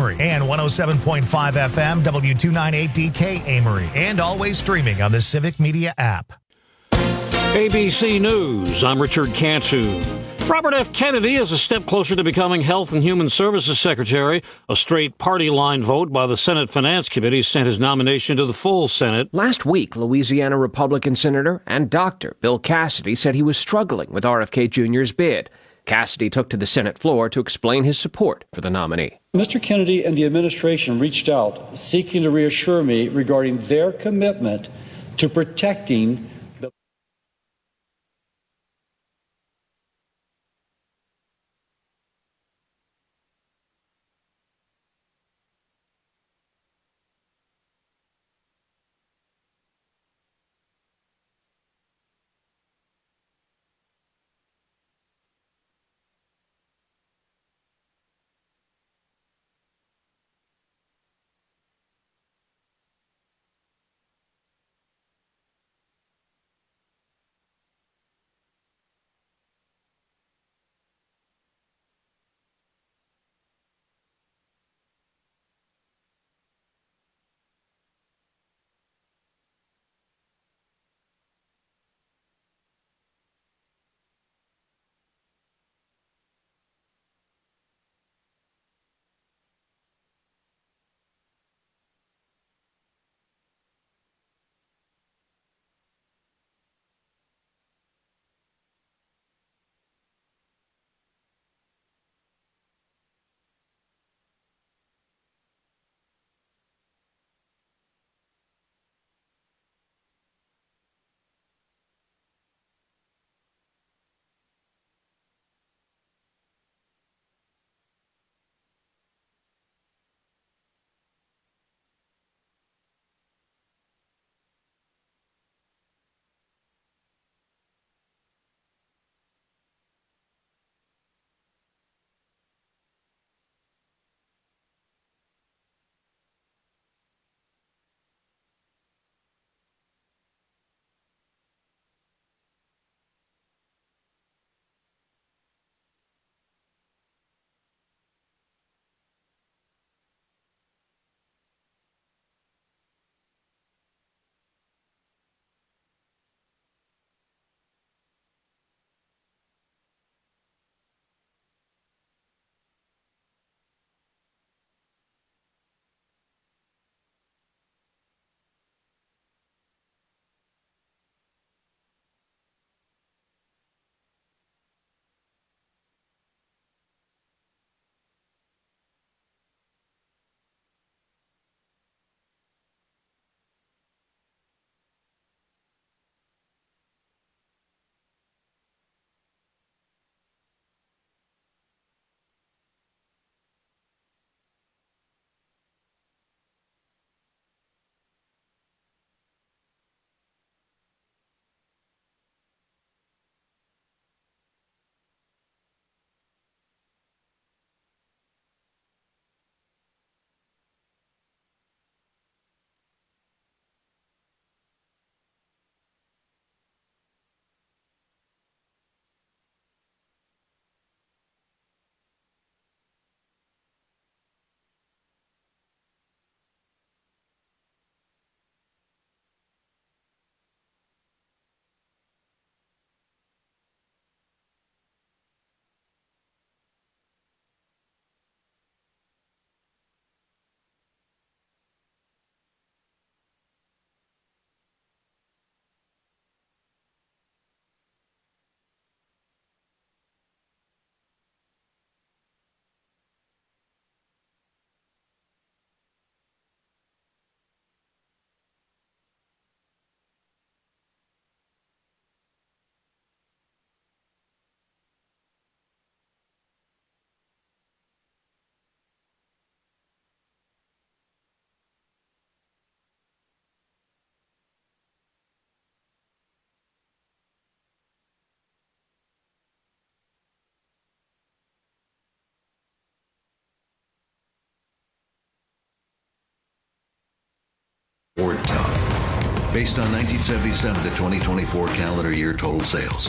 Amory, and 107.5 FM W298DK Amory, and always streaming on the Civic Media app. ABC News, I'm Richard Cantu. Robert F. Kennedy is a step closer to becoming Health and Human Services Secretary. A straight party line vote by the Senate Finance Committee sent his nomination to the full Senate. Last week, Louisiana Republican Senator and doctor Bill Cassidy said he was struggling with RFK Jr.'s bid. Cassidy took to the Senate floor to explain his support for the nominee. Mr. Kennedy and the administration reached out seeking to reassure me regarding their commitment to protecting the Ford Tough, based on 1977 to 2024 calendar year total sales.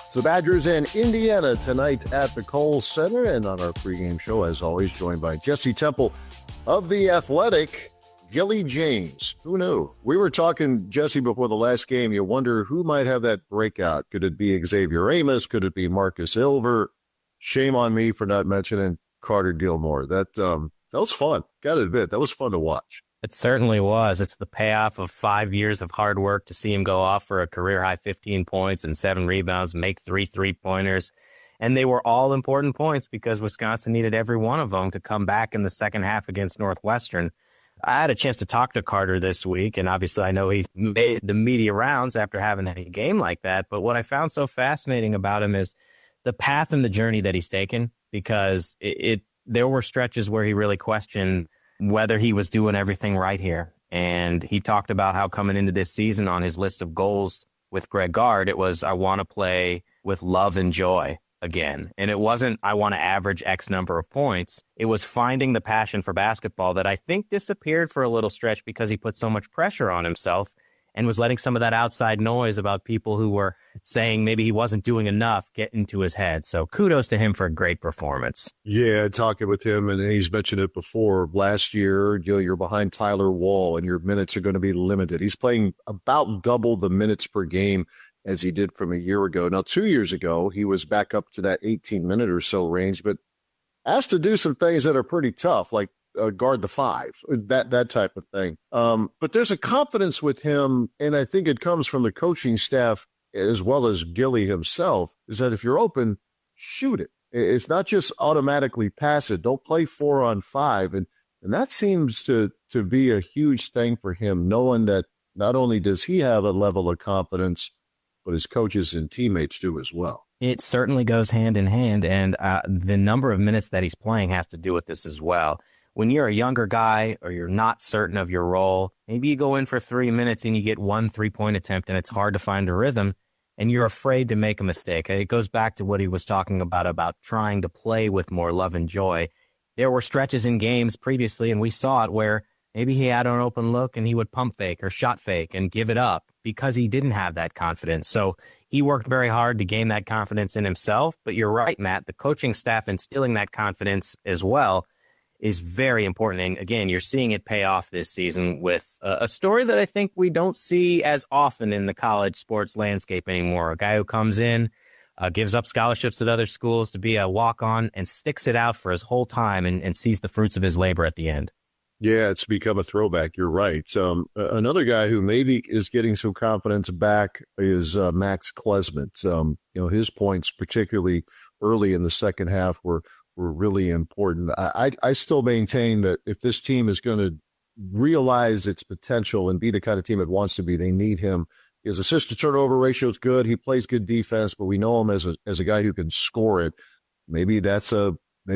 So Badgers and Indiana tonight at the Kohl Center. And on our pregame show, as always, joined by Jesse Temple of The Athletic, Gilly James. Who knew? We were talking, Jesse, before the last game. You wonder who might have that breakout. Could it be Xavier Amos? Could it be Marcus Ilver? Shame on me for not mentioning Carter Gilmore. That was fun. Got to admit, that was fun to watch. It certainly was. It's the payoff of 5 years of hard work to see him go off for a career-high 15 points and 7 rebounds, make 3 3-pointers. And they were all important points because Wisconsin needed every one of them to come back in the second half against Northwestern. I had a chance to talk to Carter this week, and obviously I know he made the media rounds after having a game like that. But what I found so fascinating about him is the path and the journey that he's taken, because there were stretches where he really questioned whether he was doing everything right here. And he talked about how coming into this season on his list of goals with Greg Gard, it was, I want to play with love and joy again. And it wasn't, I want to average X number of points. It was finding the passion for basketball that I think disappeared for a little stretch because he put so much pressure on himself and was letting some of that outside noise about people who were saying maybe he wasn't doing enough get into his head. So kudos to him for a great performance. Yeah, talking with him, and he's mentioned it before, last year, you're behind Tyler Wall and your minutes are going to be limited. He's playing about double the minutes per game as he did from a year ago. Now, 2 years ago, he was back up to that 18-minute or so range, but asked to do some things that are pretty tough, like guard the 5, that type of thing. But there's a confidence with him, and I think it comes from the coaching staff as well as Gilly himself, is that if you're open, shoot it. It's not just automatically pass it. Don't play 4-on-5. And that seems to be a huge thing for him, knowing that not only does he have a level of confidence, but his coaches and teammates do as well. It certainly goes hand in hand, and the number of minutes that he's playing has to do with this as well. When you're a younger guy or you're not certain of your role, maybe you go in for 3 minutes and you get 1 3-point attempt and it's hard to find a rhythm and you're afraid to make a mistake. It goes back to what he was talking about trying to play with more love and joy. There were stretches in games previously, and we saw it, where maybe he had an open look and he would pump fake or shot fake and give it up because he didn't have that confidence. So he worked very hard to gain that confidence in himself. But you're right, Matt, the coaching staff instilling that confidence as well is very important. And again, you're seeing it pay off this season with a story that I think we don't see as often in the college sports landscape anymore. A guy who comes in, gives up scholarships at other schools to be a walk-on and sticks it out for his whole time and sees the fruits of his labor at the end. Yeah, it's become a throwback. You're right. Another guy who maybe is getting some confidence back is Max Klesmit. His points, particularly early in the second half, were really important. I still maintain that if this team is going to realize its potential and be the kind of team it wants to be, they need him. His assist to turnover ratio is good. He plays good defense, but we know him as a guy who can score it. Maybe that's a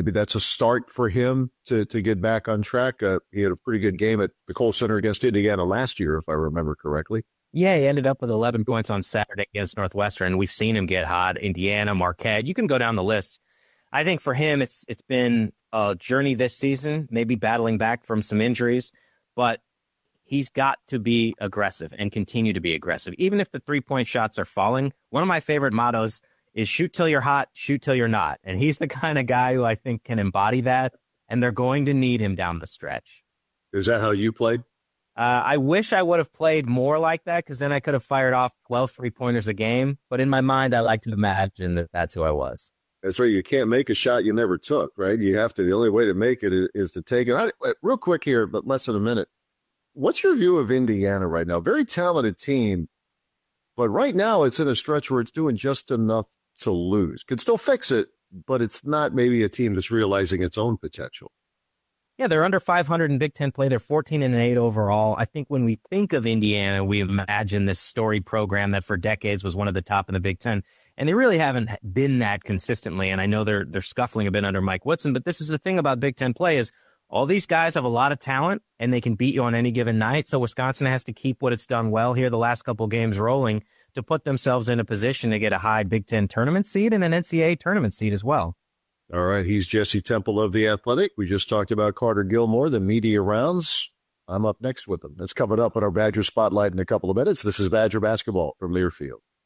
start for him to get back on track. He had a pretty good game at the Kohl Center against Indiana last year, if I remember correctly. Yeah, he ended up with 11 points on Saturday against Northwestern. We've seen him get hot. Indiana, Marquette. You can go down the list. I think for him, it's been a journey this season, maybe battling back from some injuries, but he's got to be aggressive and continue to be aggressive. Even if the 3-point shots are falling, one of my favorite mottos is shoot till you're hot, shoot till you're not. And he's the kind of guy who I think can embody that, and they're going to need him down the stretch. Is that how you played? I wish I would have played more like that, because then I could have fired off 12 3-pointers a game. But in my mind, I like to imagine that that's who I was. That's right. You can't make a shot you never took, right? You have to. The only way to make it is to take it. Real quick here, but less than a minute. What's your view of Indiana right now? Very talented team, but right now it's in a stretch where it's doing just enough to lose. Could still fix it, but it's not maybe a team that's realizing its own potential. Yeah, they're under 500 in Big Ten play. They're 14-8 overall. I think when we think of Indiana, we imagine this storied program that for decades was one of the top in the Big Ten. And they really haven't been that consistently. And I know they're scuffling a bit under Mike Woodson, but this is the thing about Big Ten play is all these guys have a lot of talent and they can beat you on any given night. So Wisconsin has to keep what it's done well here the last couple games rolling to put themselves in a position to get a high Big Ten tournament seed and an NCAA tournament seed as well. All right, he's Jesse Temple of The Athletic. We just talked about Carter Gilmore, the media rounds. I'm up next with him. That's coming up on our Badger Spotlight in a couple of minutes. This is Badger Basketball from Learfield.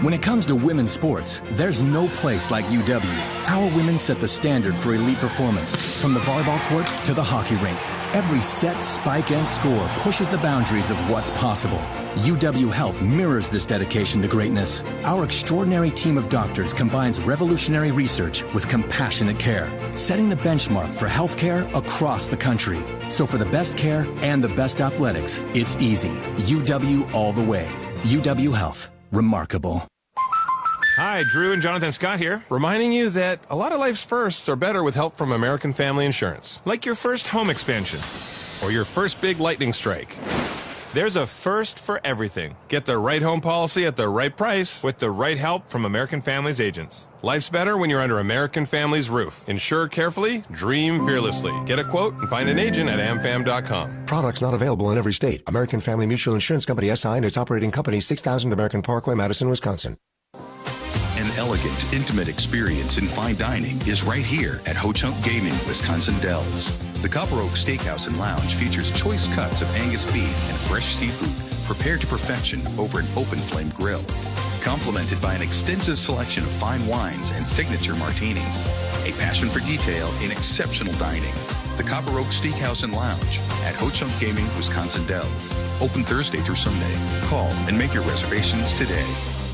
When it comes to women's sports, there's no place like UW. Our women set the standard for elite performance, from the volleyball court to the hockey rink. Every set, spike, and score pushes the boundaries of what's possible. UW Health mirrors this dedication to greatness. Our extraordinary team of doctors combines revolutionary research with compassionate care, setting the benchmark for healthcare across the country. So for the best care and the best athletics, it's easy. UW all the way. UW Health. Remarkable. Hi, Drew and Jonathan Scott here, reminding you that a lot of life's firsts are better with help from American Family Insurance. Like your first home expansion or your first big lightning strike. There's a first for everything. Get the right home policy at the right price with the right help from American Family's agents. Life's better when you're under American Family's roof. Insure carefully, dream fearlessly. Get a quote and find an agent at amfam.com. Products not available in every state. American Family Mutual Insurance Company SI and its operating company, 6000 American Parkway, Madison, Wisconsin. An elegant, intimate experience in fine dining is right here at Ho Chunk Gaming, Wisconsin Dells. The Copper Oak Steakhouse and Lounge features choice cuts of Angus beef and fresh seafood prepared to perfection over an open flame grill, complemented by an extensive selection of fine wines and signature martinis. A passion for detail in exceptional dining. The Copper Oak Steakhouse and Lounge at Ho Chunk Gaming, Wisconsin Dells. Open Thursday through Sunday. Call and make your reservations today.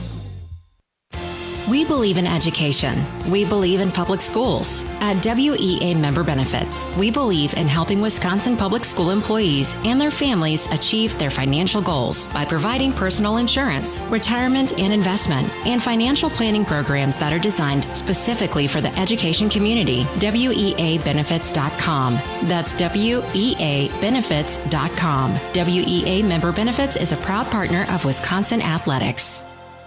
We believe in education. We believe in public schools. At WEA Member Benefits, we believe in helping Wisconsin public school employees and their families achieve their financial goals by providing personal insurance, retirement and investment, and financial planning programs that are designed specifically for the education community. WEAbenefits.com. That's WEAbenefits.com. WEA Member Benefits is a proud partner of Wisconsin Athletics.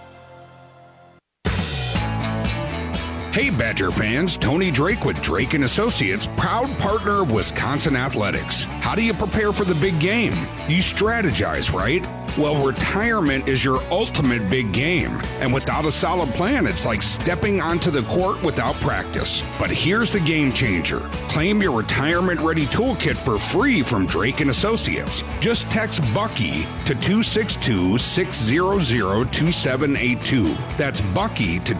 Hey Badger fans, Tony Drake with Drake & Associates, proud partner of Wisconsin Athletics. How do you prepare for the big game? You strategize, right? Well, retirement is your ultimate big game. And without a solid plan, it's like stepping onto the court without practice. But here's the game changer. Claim your retirement-ready toolkit for free from Drake & Associates. Just text Bucky to 262-600-2782. That's Bucky to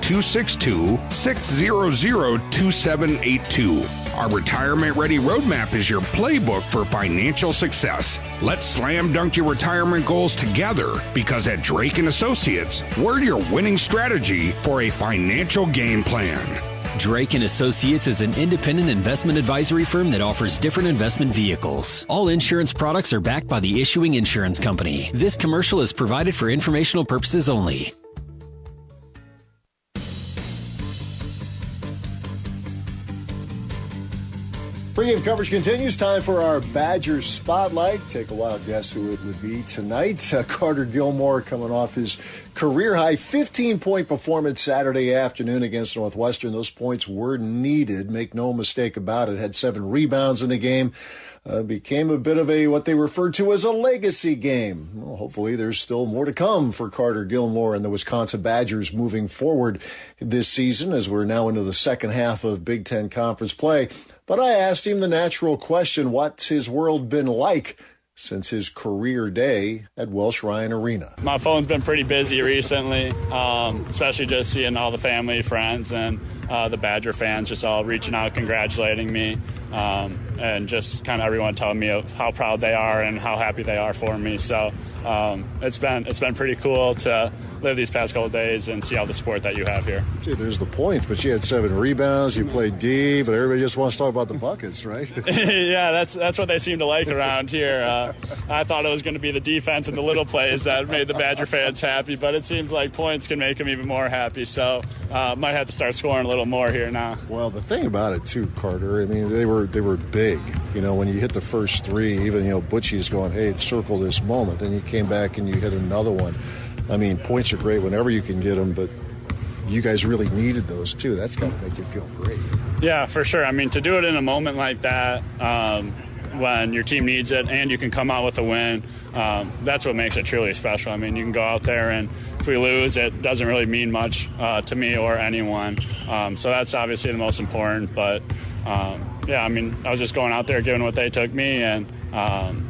262-600-2782. Our retirement-ready roadmap is your playbook for financial success. Let's slam dunk your retirement goals together, because at Drake & Associates, we're your winning strategy for a financial game plan. Drake & Associates is an independent investment advisory firm that offers different investment vehicles. All insurance products are backed by the issuing insurance company. This commercial is provided for informational purposes only. Pre-game coverage continues. Time for our Badgers Spotlight. Take a wild guess who it would be tonight. Carter Gilmore coming off his career-high 15-point performance Saturday afternoon against Northwestern. Those points were needed. Make no mistake about it. Had 7 rebounds in the game. Became a bit of a what they referred to as a legacy game. Well, hopefully there's still more to come for Carter Gilmore and the Wisconsin Badgers moving forward this season, as we're now into the second half of Big Ten Conference play. But I asked him the natural question, what's his world been like since his career day at Welsh Ryan Arena? My phone's been pretty busy recently, especially just seeing all the family, friends, and the Badger fans just all reaching out, congratulating me, and just kind of everyone telling me of how proud they are and how happy they are for me. So it's been pretty cool to live these past couple of days and see all the support that you have here. Gee, there's the points, but you had 7 rebounds, you played D, but everybody just wants to talk about the buckets, right? Yeah, that's what they seem to like around here. I thought it was going to be the defense and the little plays that made the Badger fans happy, but it seems like points can make them even more happy. So might have to start scoring a little more here now. Well, the thing about it too, Carter, I mean, they were big. You know, when you hit the first 3, even, Butchie's going, hey, circle this moment. Then you came back and you hit another one. I mean, points are great whenever you can get them, but you guys really needed those too. That's got to make you feel great. Yeah, for sure. I mean, to do it in a moment like that, when your team needs it and you can come out with a win, that's what makes it truly special. I mean, you can go out there and if we lose, it doesn't really mean much to me or anyone. So that's obviously the most important. But, yeah, I mean, I was just going out there giving what they took me, and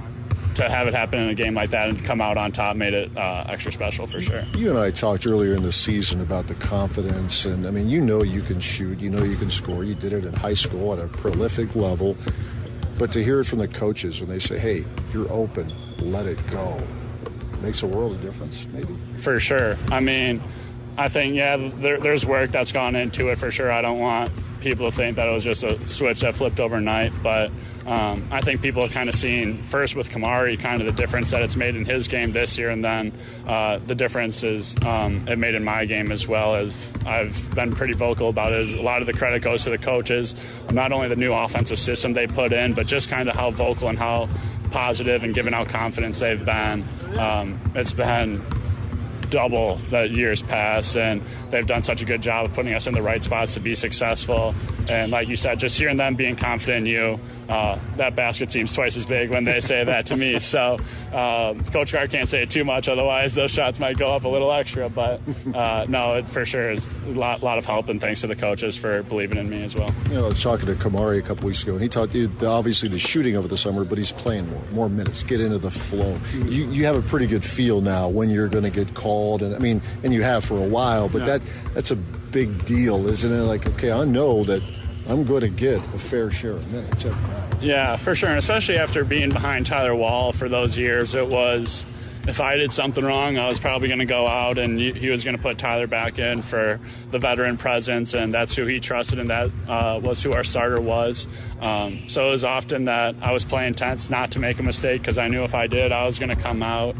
to have it happen in a game like that and come out on top made it extra special for sure. You and I talked earlier in the season about the confidence, and I mean, you can shoot, you can score. You did it in high school at a prolific level, but to hear it from the coaches when they say, "Hey, you're open, let it go," makes a world of difference. Maybe for sure. I mean, I think there's work that's gone into it for sure. I don't want people to think that it was just a switch that flipped overnight, but I think people have kind of seen first with Kamari kind of the difference that it's made in his game this year, and then the difference is it made in my game as well. As I've been pretty vocal about it, a lot of the credit goes to the coaches, not only the new offensive system they put in, but just kind of how vocal and how positive and giving out confidence they've been. It's been double the years past, and they've done such a good job of putting us in the right spots to be successful. And like you said, just hearing them being confident in you, that basket seems twice as big when they say that to me. So Coach Carr can't say it too much, otherwise those shots might go up a little extra. But no, it for sure is a lot of help, and thanks to the coaches for believing in me as well. I was talking to Kamari a couple weeks ago, and he talked obviously the shooting over the summer, but he's playing more minutes, get into the flow. You have a pretty good feel now when you're going to get called. And you have for a while, but that's a big deal, isn't it? Like, okay, I know that I'm going to get a fair share of minutes every night. Yeah, for sure, and especially after being behind Tyler Wall for those years, it was, if I did something wrong, I was probably going to go out, and he was going to put Tyler back in for the veteran presence, and that's who he trusted, and that was who our starter was. So it was often that I was playing tense not to make a mistake, because I knew if I did, I was going to come out.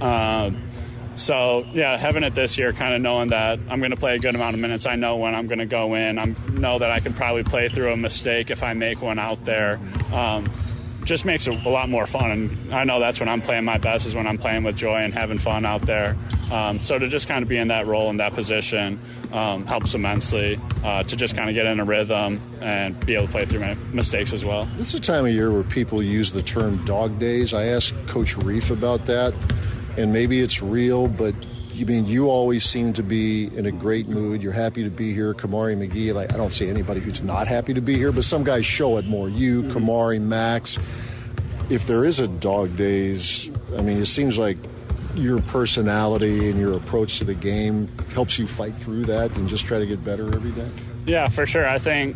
So, yeah, having it this year, kind of knowing that I'm going to play a good amount of minutes. I know when I'm going to go in. I know that I can probably play through a mistake if I make one out there. Just makes it a lot more fun. And I know that's when I'm playing my best, is when I'm playing with joy and having fun out there. So to just kind of be in that role, in that position, helps immensely to just kind of get in a rhythm and be able to play through my mistakes as well. This is a time of year where people use the term dog days. I asked Coach Reif about that. And maybe it's real, but you always seem to be in a great mood. You're happy to be here. Kamari McGee, I don't see anybody who's not happy to be here, but some guys show it more. You, Kamari, Max. If there is a dog days, it seems like your personality and your approach to the game helps you fight through that and just try to get better every day. Yeah, for sure. I think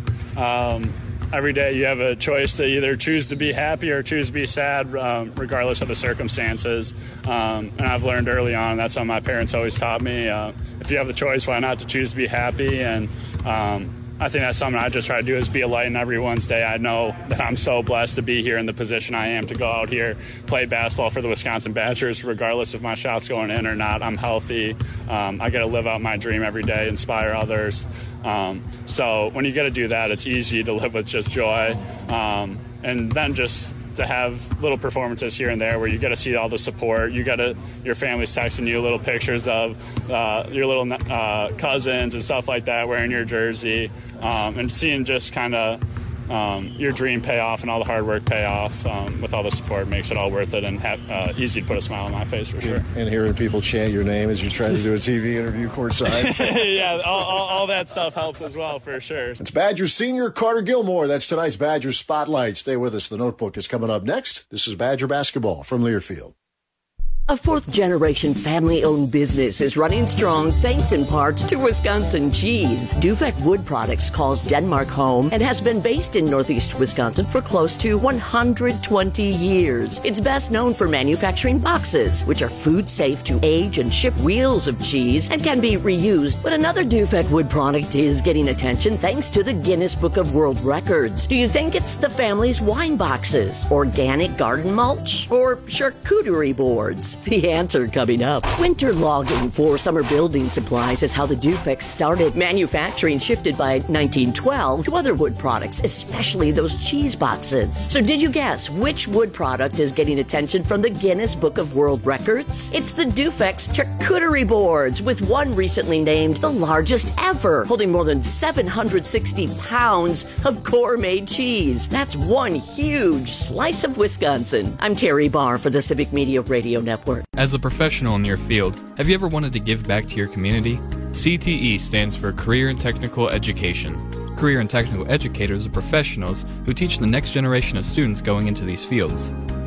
every day you have a choice to either choose to be happy or choose to be sad, regardless of the circumstances. And I've learned early on, that's how my parents always taught me. If you have the choice, why not to choose to be happy? And I think that's something I just try to do, is be a light in everyone's day. I know that I'm so blessed to be here in the position I am, to go out here, play basketball for the Wisconsin Badgers, regardless if my shot's going in or not. I'm healthy. I get to live out my dream every day, inspire others. So when you get to do that, it's easy to live with just joy. And then just to have little performances here and there where you get to see all the support. Your family's texting you little pictures of your little cousins and stuff like that wearing your jersey, and seeing just kind of your dream pay off and all the hard work pay off with all the support makes it all worth it, and easy to put a smile on my face for sure. And hearing people chant your name as you're trying to do a TV interview courtside. Yeah, all that stuff helps as well for sure. It's Badgers senior Carter Gilmore. That's tonight's Badgers Spotlight. Stay with us. The Notebook is coming up next. This is Badger basketball from Learfield. A fourth-generation family-owned business is running strong thanks in part to Wisconsin cheese. Dufek Wood Products calls Denmark home and has been based in northeast Wisconsin for close to 120 years. It's best known for manufacturing boxes, which are food safe to age and ship wheels of cheese and can be reused. But another Dufek Wood product is getting attention thanks to the Guinness Book of World Records. Do you think it's the family's wine boxes, organic garden mulch, or charcuterie boards? The answer coming up. Winter logging for summer building supplies is how the Dufek started. Manufacturing shifted by 1912 to other wood products, especially those cheese boxes. So did you guess which wood product is getting attention from the Guinness Book of World Records? It's the Dufek's charcuterie boards, with one recently named the largest ever, holding more than 760 pounds of gourmet cheese. That's one huge slice of Wisconsin. I'm Terry Barr for the Civic Media Radio Network. As a professional in your field, have you ever wanted to give back to your community? CTE stands for Career and Technical Education. Career and technical educators are professionals who teach the next generation of students going into these fields.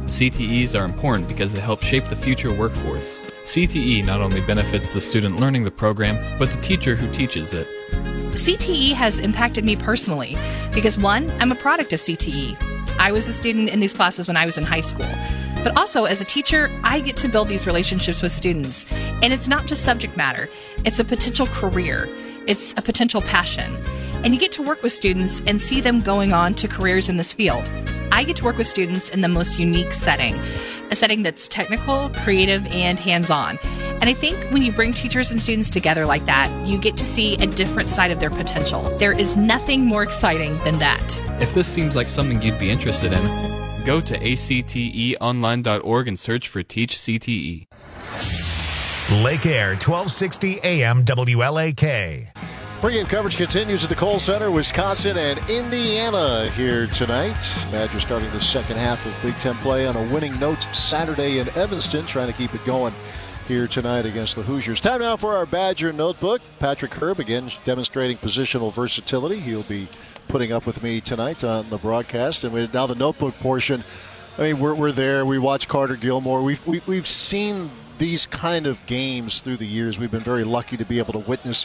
CTEs are important because they help shape the future workforce. CTE not only benefits the student learning the program, but the teacher who teaches it. CTE has impacted me personally because, one, I'm a product of CTE. I was a student in these classes when I was in high school. But also, as a teacher, I get to build these relationships with students. And it's not just subject matter. It's a potential career. It's a potential passion. And you get to work with students and see them going on to careers in this field. I get to work with students in the most unique setting, a setting that's technical, creative, and hands-on. And I think when you bring teachers and students together like that, you get to see a different side of their potential. There is nothing more exciting than that. If this seems like something you'd be interested in, go to acteonline.org and search for Teach CTE. Lake Air, 1260 AM WLAK. Pre-game coverage continues at the Kohl Center. Wisconsin and Indiana here tonight. Badgers starting the second half of Big Ten play on a winning note Saturday in Evanston, trying to keep it going here tonight against the Hoosiers. Time now for our Badger Notebook. Patrick Herb again demonstrating positional versatility. He'll be putting up with me tonight on the broadcast. And now the notebook portion. I mean, we're there. We watch Carter Gilmore. We've seen these kind of games through the years. We've been very lucky to be able to witness,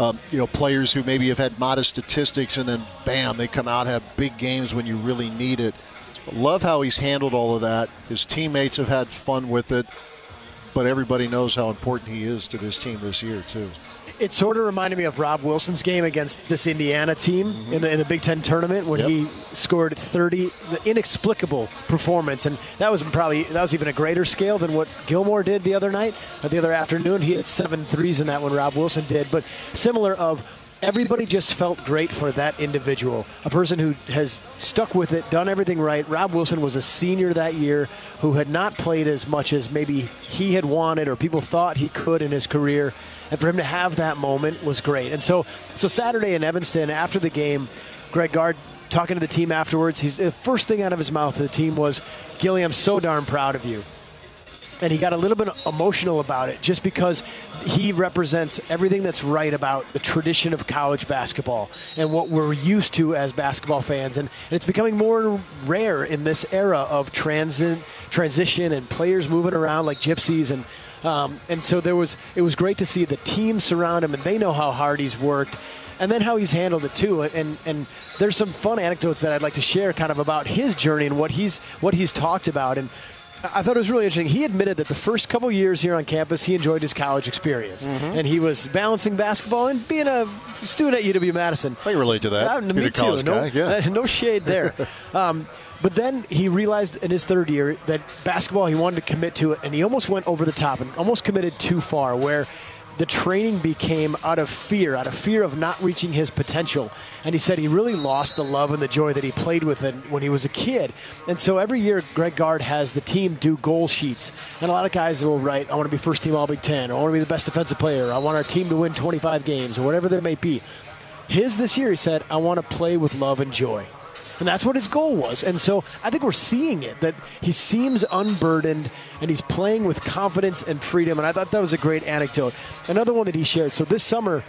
players who maybe have had modest statistics and then, bam, they come out, have big games when you really need it. Love how he's handled all of that. His teammates have had fun with it, but everybody knows how important he is to this team this year, too. It sort of reminded me of Rob Wilson's game against this Indiana team in the Big Ten tournament when he scored 30, the inexplicable performance. And that was even a greater scale than what Gilmore did the other night or the other afternoon. He had 7 threes in that one, Rob Wilson did. But similar of everybody just felt great for that individual, a person who has stuck with it, done everything right. Rob Wilson was a senior that year who had not played as much as maybe he had wanted or people thought he could in his career. And for him to have that moment was great. And so Saturday in Evanston, after the game, Greg Gard talking to the team afterwards, the first thing out of his mouth to the team was, "Gilly, I'm so darn proud of you." And he got a little bit emotional about it just because he represents everything that's right about the tradition of college basketball and what we're used to as basketball fans. And it's becoming more rare in this era of transition and players moving around like gypsies. And so it was great to see the team surround him, and they know how hard he's worked. And then how he's handled it, too. And there's some fun anecdotes that I'd like to share kind of about his journey and what he's talked about. And I thought it was really interesting. He admitted that the first couple years here on campus, he enjoyed his college experience. And he was balancing basketball and being a student at UW-Madison. I can relate to that. Me too. No shade there. But then he realized in his third year that basketball, he wanted to commit to it, and he almost went over the top and almost committed too far, where the training became out of fear of not reaching his potential. And he said he really lost the love and the joy that he played with it when he was a kid. And so every year, Greg Gard has the team do goal sheets. And a lot of guys will write, I want to be first team All-Big Ten, or I want to be the best defensive player, I want our team to win 25 games, or whatever there may be. His this year, he said, I want to play with love and joy. And that's what his goal was. And so I think we're seeing it, that he seems unburdened and he's playing with confidence and freedom. And I thought that was a great anecdote. Another one that he shared. So this summer,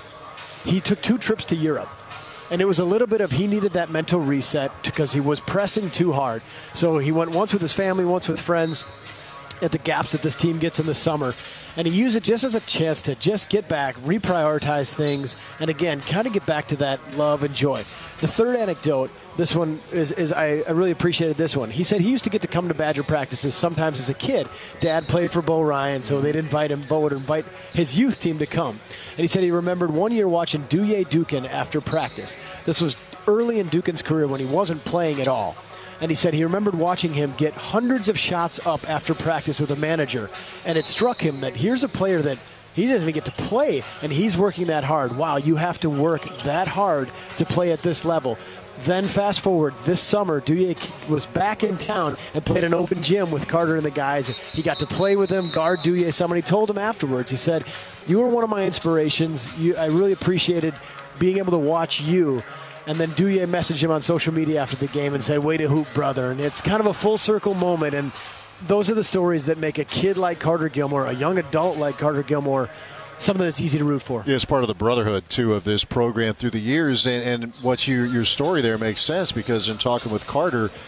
he took 2 trips to Europe. And it was a little bit of he needed that mental reset because he was pressing too hard. So he went once with his family, once with friends at the gaps that this team gets in the summer. And he used it just as a chance to just get back, reprioritize things, and again, kind of get back to that love and joy. The third anecdote, this one is I really appreciated this one. He said he used to get to come to Badger practices sometimes as a kid. Dad played for Bo Ryan, so they'd invite him. Bo would invite his youth team to come. And he said he remembered one year watching Douye Dukin after practice. This was early in Dukin's career when he wasn't playing at all. And he said he remembered watching him get hundreds of shots up after practice with a manager. And it struck him that here's a player that he doesn't even get to play, and he's working that hard. Wow, you have to work that hard to play at this level. Then fast forward, this summer, Douye was back in town and played an open gym with Carter and the guys. He got to play with him, guard Douye. Somebody told him afterwards, he said, you were one of my inspirations. I really appreciated being able to watch you. And then Douye messaged him on social media after the game and said, way to hoop, brother. And it's kind of a full circle moment. And those are the stories that make a kid like Carter Gilmore, a young adult like Carter Gilmore, something that's easy to root for. Yeah, it's part of the brotherhood, too, of this program through the years. And what your story there makes sense because in talking with Carter,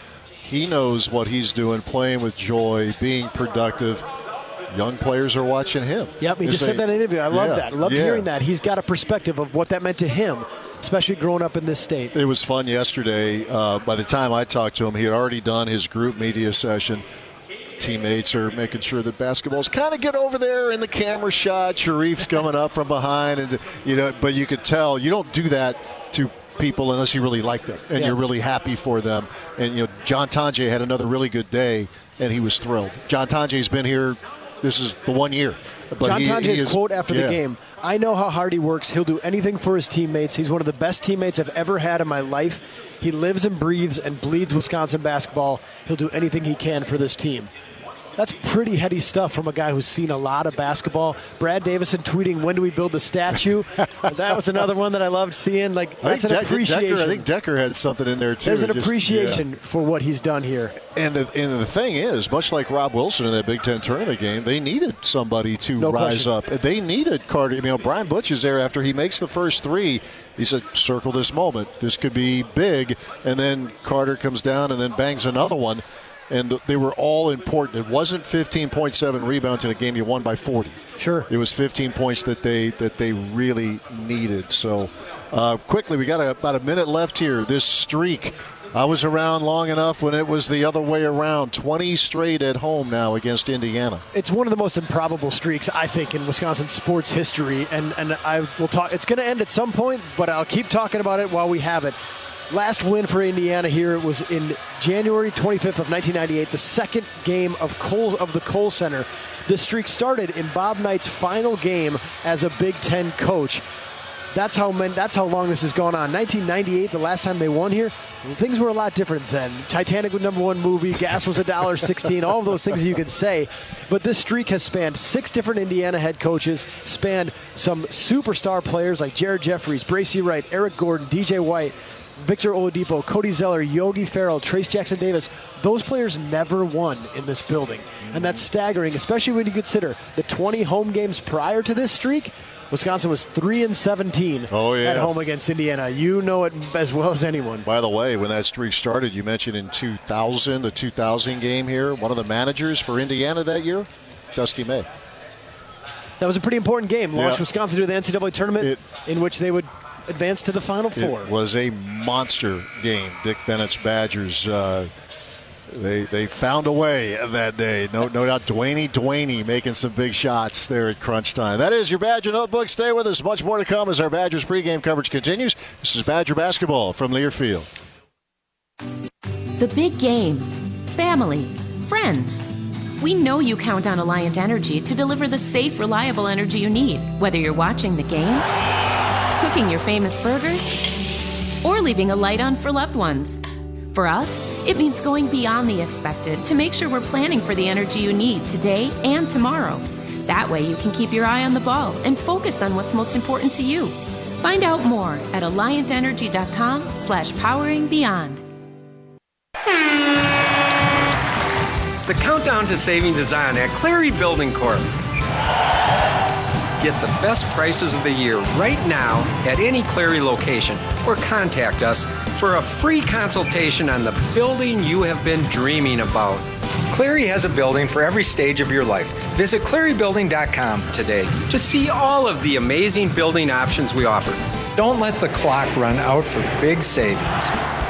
He knows what he's doing, playing with joy, being productive. Young players are watching him. Yep, he just said that in an interview. I love that. I loved hearing that. He's got a perspective of what that meant to him, especially growing up in this state. It was fun yesterday. By the time I talked to him, he had already done his group media session. Teammates are making sure that basketball's kind of get over there in the camera shot. Sharif's coming up from behind, and but you could tell you don't do that to people unless you really like them and you're really happy for them. And John Tonje had another really good day, and he was thrilled. John Tonje's been here. This is the 1 year. But John Tonje's quote after the game, "I know how hard he works. He'll do anything for his teammates. He's one of the best teammates I've ever had in my life. He lives and breathes and bleeds Wisconsin basketball. He'll do anything he can for this team." That's pretty heady stuff from a guy who's seen a lot of basketball. Brad Davison tweeting, "When do we build the statue?" That was another one that I loved seeing. That's an appreciation. I think Decker had something in there, too. There's an appreciation for what he's done here. And the thing is, much like Rob Wilson in that Big Ten tournament game, they needed somebody to rise up. They needed Carter. Brian Butch is there after he makes the first three. He said, circle this moment. This could be big. And then Carter comes down and then bangs another one. And they were all important. It wasn't 15.7 rebounds in a game you won by 40. Sure. It was 15 points that they really needed. So quickly, we got about a minute left here. This streak, I was around long enough when it was the other way around. 20 straight at home now against Indiana. It's one of the most improbable streaks, I think, in Wisconsin sports history. And I will talk. It's going to end at some point, but I'll keep talking about it while we have it. Last win for Indiana here was in January 25th of 1998, the second game of the Kohl Center. This streak started in Bob Knight's final game as a Big Ten coach. That's how long this has gone on. 1998, the last time they won here, things were a lot different then. Titanic was #1 movie, gas was $1.16, all of those things you could say. But this streak has spanned 6 different Indiana head coaches, spanned some superstar players like Jared Jeffries, Bracy Wright, Eric Gordon, DJ White, Victor Oladipo, Cody Zeller, Yogi Ferrell, Trace Jackson Davis. Those players never won in this building. And that's staggering, especially when you consider the 20 home games prior to this streak. Wisconsin was 3-17 at home against Indiana. You know it as well as anyone. By the way, when that streak started, you mentioned in 2000, the 2000 game here, one of the managers for Indiana that year, Dusty May. That was a pretty important game. Launched Wisconsin to the NCAA tournament in which they would advance to the Final Four. It was a monster game. Dick Bennett's Badgers, they found a way that day. No doubt Dwayne making some big shots there at crunch time. That is your Badger Notebook. Stay with us. Much more to come as our Badgers pregame coverage continues. This is Badger Basketball from Learfield. The big game. Family. Friends. We know you count on Alliant Energy to deliver the safe, reliable energy you need, whether you're watching the game, cooking your famous burgers, or leaving a light on for loved ones. For us, it means going beyond the expected to make sure we're planning for the energy you need today and tomorrow. That way you can keep your eye on the ball and focus on what's most important to you. Find out more at alliantenergy.com/poweringbeyond. The countdown to savings is on at Cleary Building Corp. Get the best prices of the year right now at any Cleary location or contact us for a free consultation on the building you have been dreaming about. Cleary has a building for every stage of your life. Visit clearybuilding.com today to see all of the amazing building options we offer. Don't let the clock run out for big savings.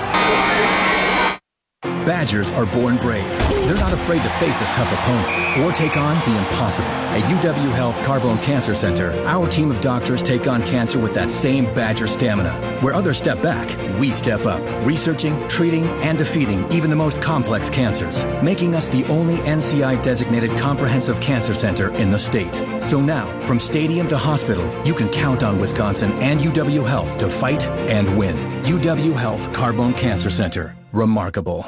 Badgers are born brave. They're not afraid to face a tough opponent or take on the impossible. At UW Health Carbone Cancer Center, our team of doctors take on cancer with that same Badger stamina. Where others step back, we step up, researching, treating, and defeating even the most complex cancers, making us the only NCI-designated comprehensive cancer center in the state. So now, from stadium to hospital, you can count on Wisconsin and UW Health to fight and win. UW Health Carbone Cancer Center. Remarkable.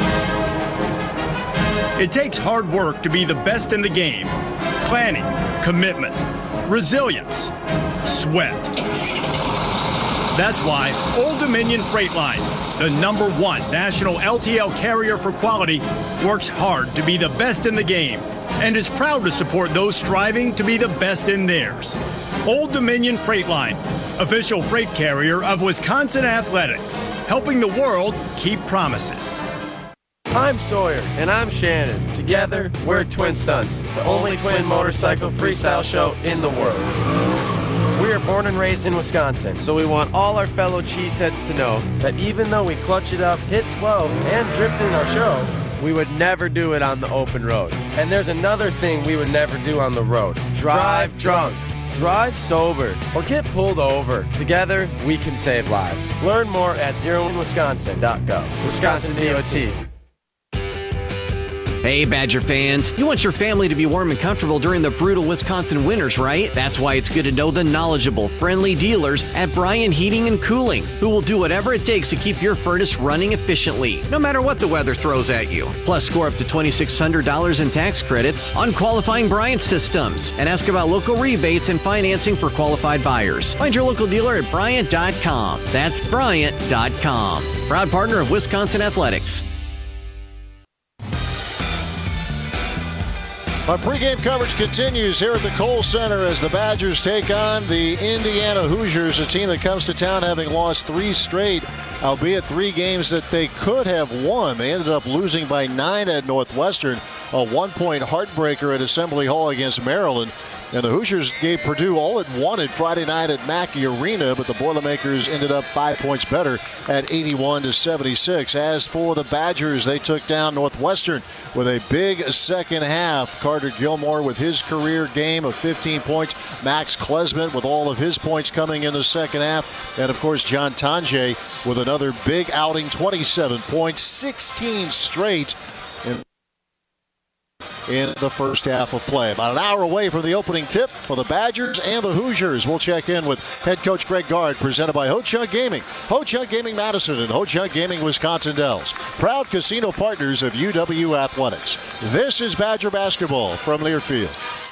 It takes hard work to be the best in the game. Planning, commitment, resilience, sweat. That's why Old Dominion Freight Line, the #1 national LTL carrier for quality, works hard to be the best in the game and is proud to support those striving to be the best in theirs. Old Dominion Freight Line, official freight carrier of Wisconsin Athletics, helping the world keep promises. I'm Sawyer. And I'm Shannon. Together, we're Twin Stunts, the only twin motorcycle freestyle show in the world. We are born and raised in Wisconsin, so we want all our fellow cheeseheads to know that even though we clutch it up, hit 12, and drift in our show, we would never do it on the open road. And there's another thing we would never do on the road. Drive drunk. Drive sober or get pulled over. Together, we can save lives. Learn more at zeroinwisconsin.gov. Wisconsin DOT. Hey, Badger fans. You want your family to be warm and comfortable during the brutal Wisconsin winters, right? That's why it's good to know the knowledgeable, friendly dealers at Bryan Heating and Cooling, who will do whatever it takes to keep your furnace running efficiently, no matter what the weather throws at you. Plus, score up to $2,600 in tax credits on qualifying Bryant systems. And ask about local rebates and financing for qualified buyers. Find your local dealer at Bryant.com. That's Bryant.com. Proud partner of Wisconsin Athletics. Our pregame coverage continues here at the Kohl Center as the Badgers take on the Indiana Hoosiers, a team that comes to town having lost 3 straight, albeit 3 games that they could have won. They ended up losing by 9 at Northwestern, a 1-point heartbreaker at Assembly Hall against Maryland. And the Hoosiers gave Purdue all it wanted Friday night at Mackey Arena, but the Boilermakers ended up 5 points better at 81-76. As for the Badgers, they took down Northwestern with a big second half. Carter Gilmore with his career game of 15 points. Max Klesmit with all of his points coming in the second half. And, of course, John Tonje with another big outing, 27 points, 16 straight in the first half of play. About an hour away from the opening tip for the Badgers and the Hoosiers. We'll check in with head coach Greg Gard, presented by Ho-Chunk Gaming. Ho-Chunk Gaming Madison and Ho-Chunk Gaming Wisconsin Dells. Proud casino partners of UW Athletics. This is Badger basketball from Learfield.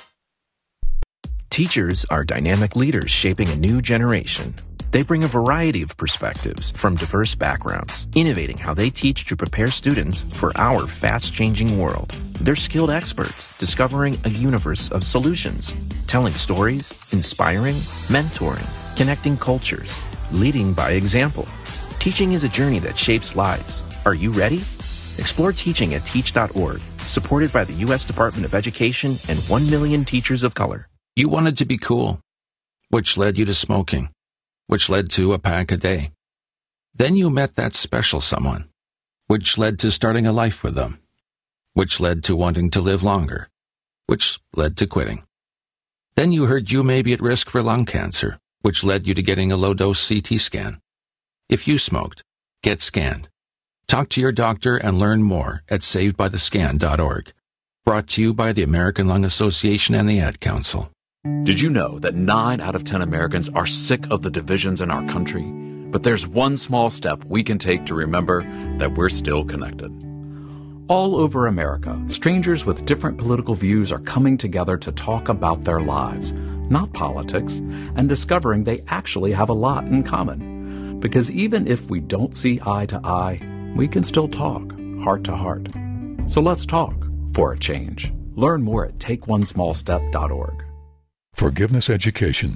Teachers are dynamic leaders shaping a new generation. They bring a variety of perspectives from diverse backgrounds, innovating how they teach to prepare students for our fast-changing world. They're skilled experts, discovering a universe of solutions, telling stories, inspiring, mentoring, connecting cultures, leading by example. Teaching is a journey that shapes lives. Are you ready? Explore teaching at teach.org, supported by the U.S. Department of Education and 1 million teachers of color. You wanted to be cool, which led you to smoking, which led to a pack a day. Then you met that special someone, which led to starting a life with them, which led to wanting to live longer, which led to quitting. Then you heard you may be at risk for lung cancer, which led you to getting a low-dose CT scan. If you smoked, get scanned. Talk to your doctor and learn more at savedbythescan.org. Brought to you by the American Lung Association and the Ad Council. Did you know that 9 out of 10 Americans are sick of the divisions in our country? But there's one small step we can take to remember that we're still connected. All over America, strangers with different political views are coming together to talk about their lives, not politics, and discovering they actually have a lot in common. Because even if we don't see eye to eye, we can still talk heart to heart. So let's talk for a change. Learn more at takeonesmallstep.org. Forgiveness education,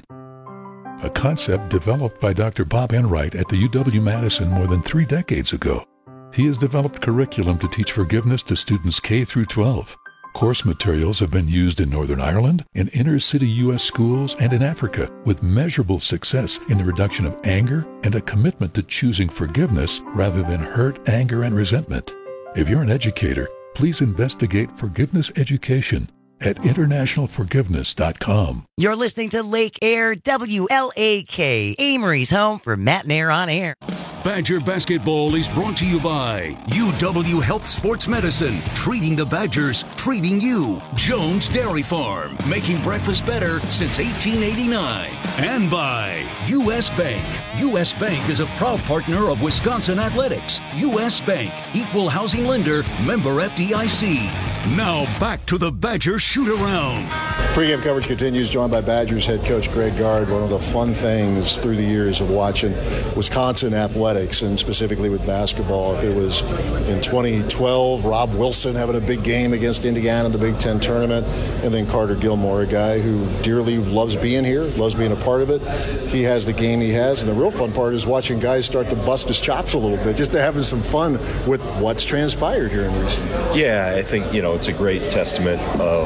a concept developed by Dr. Bob Enright at the UW-Madison more than 3 decades ago. He has developed curriculum to teach forgiveness to students K through 12. Course materials have been used in Northern Ireland, in inner-city U.S. schools, and in Africa, with measurable success in the reduction of anger and a commitment to choosing forgiveness rather than hurt, anger, and resentment. If you're an educator, please investigate forgiveness education at internationalforgiveness.com. You're listening to Lake Air WLAK, Amory's home for Matt and Air on Air. Badger basketball is brought to you by UW Health Sports Medicine, treating the Badgers, treating you. Jones Dairy Farm, making breakfast better since 1889. And by U.S. Bank. U.S. Bank is a proud partner of Wisconsin Athletics. U.S. Bank, equal housing lender, member FDIC. Now back to the Badger shoot-around. Pre-game coverage continues, joined by Badgers head coach Greg Gard. One of the fun things through the years of watching Wisconsin athletics, and specifically with basketball, if it was in 2012, Rob Wilson having a big game against Indiana in the Big Ten tournament, and then Carter Gilmore, a guy who dearly loves being here, loves being a part of it. He has the game he has, and the real fun part is watching guys start to bust his chops a little bit, just to having some fun with what's transpired here in recent years. Yeah, I think, it's a great testament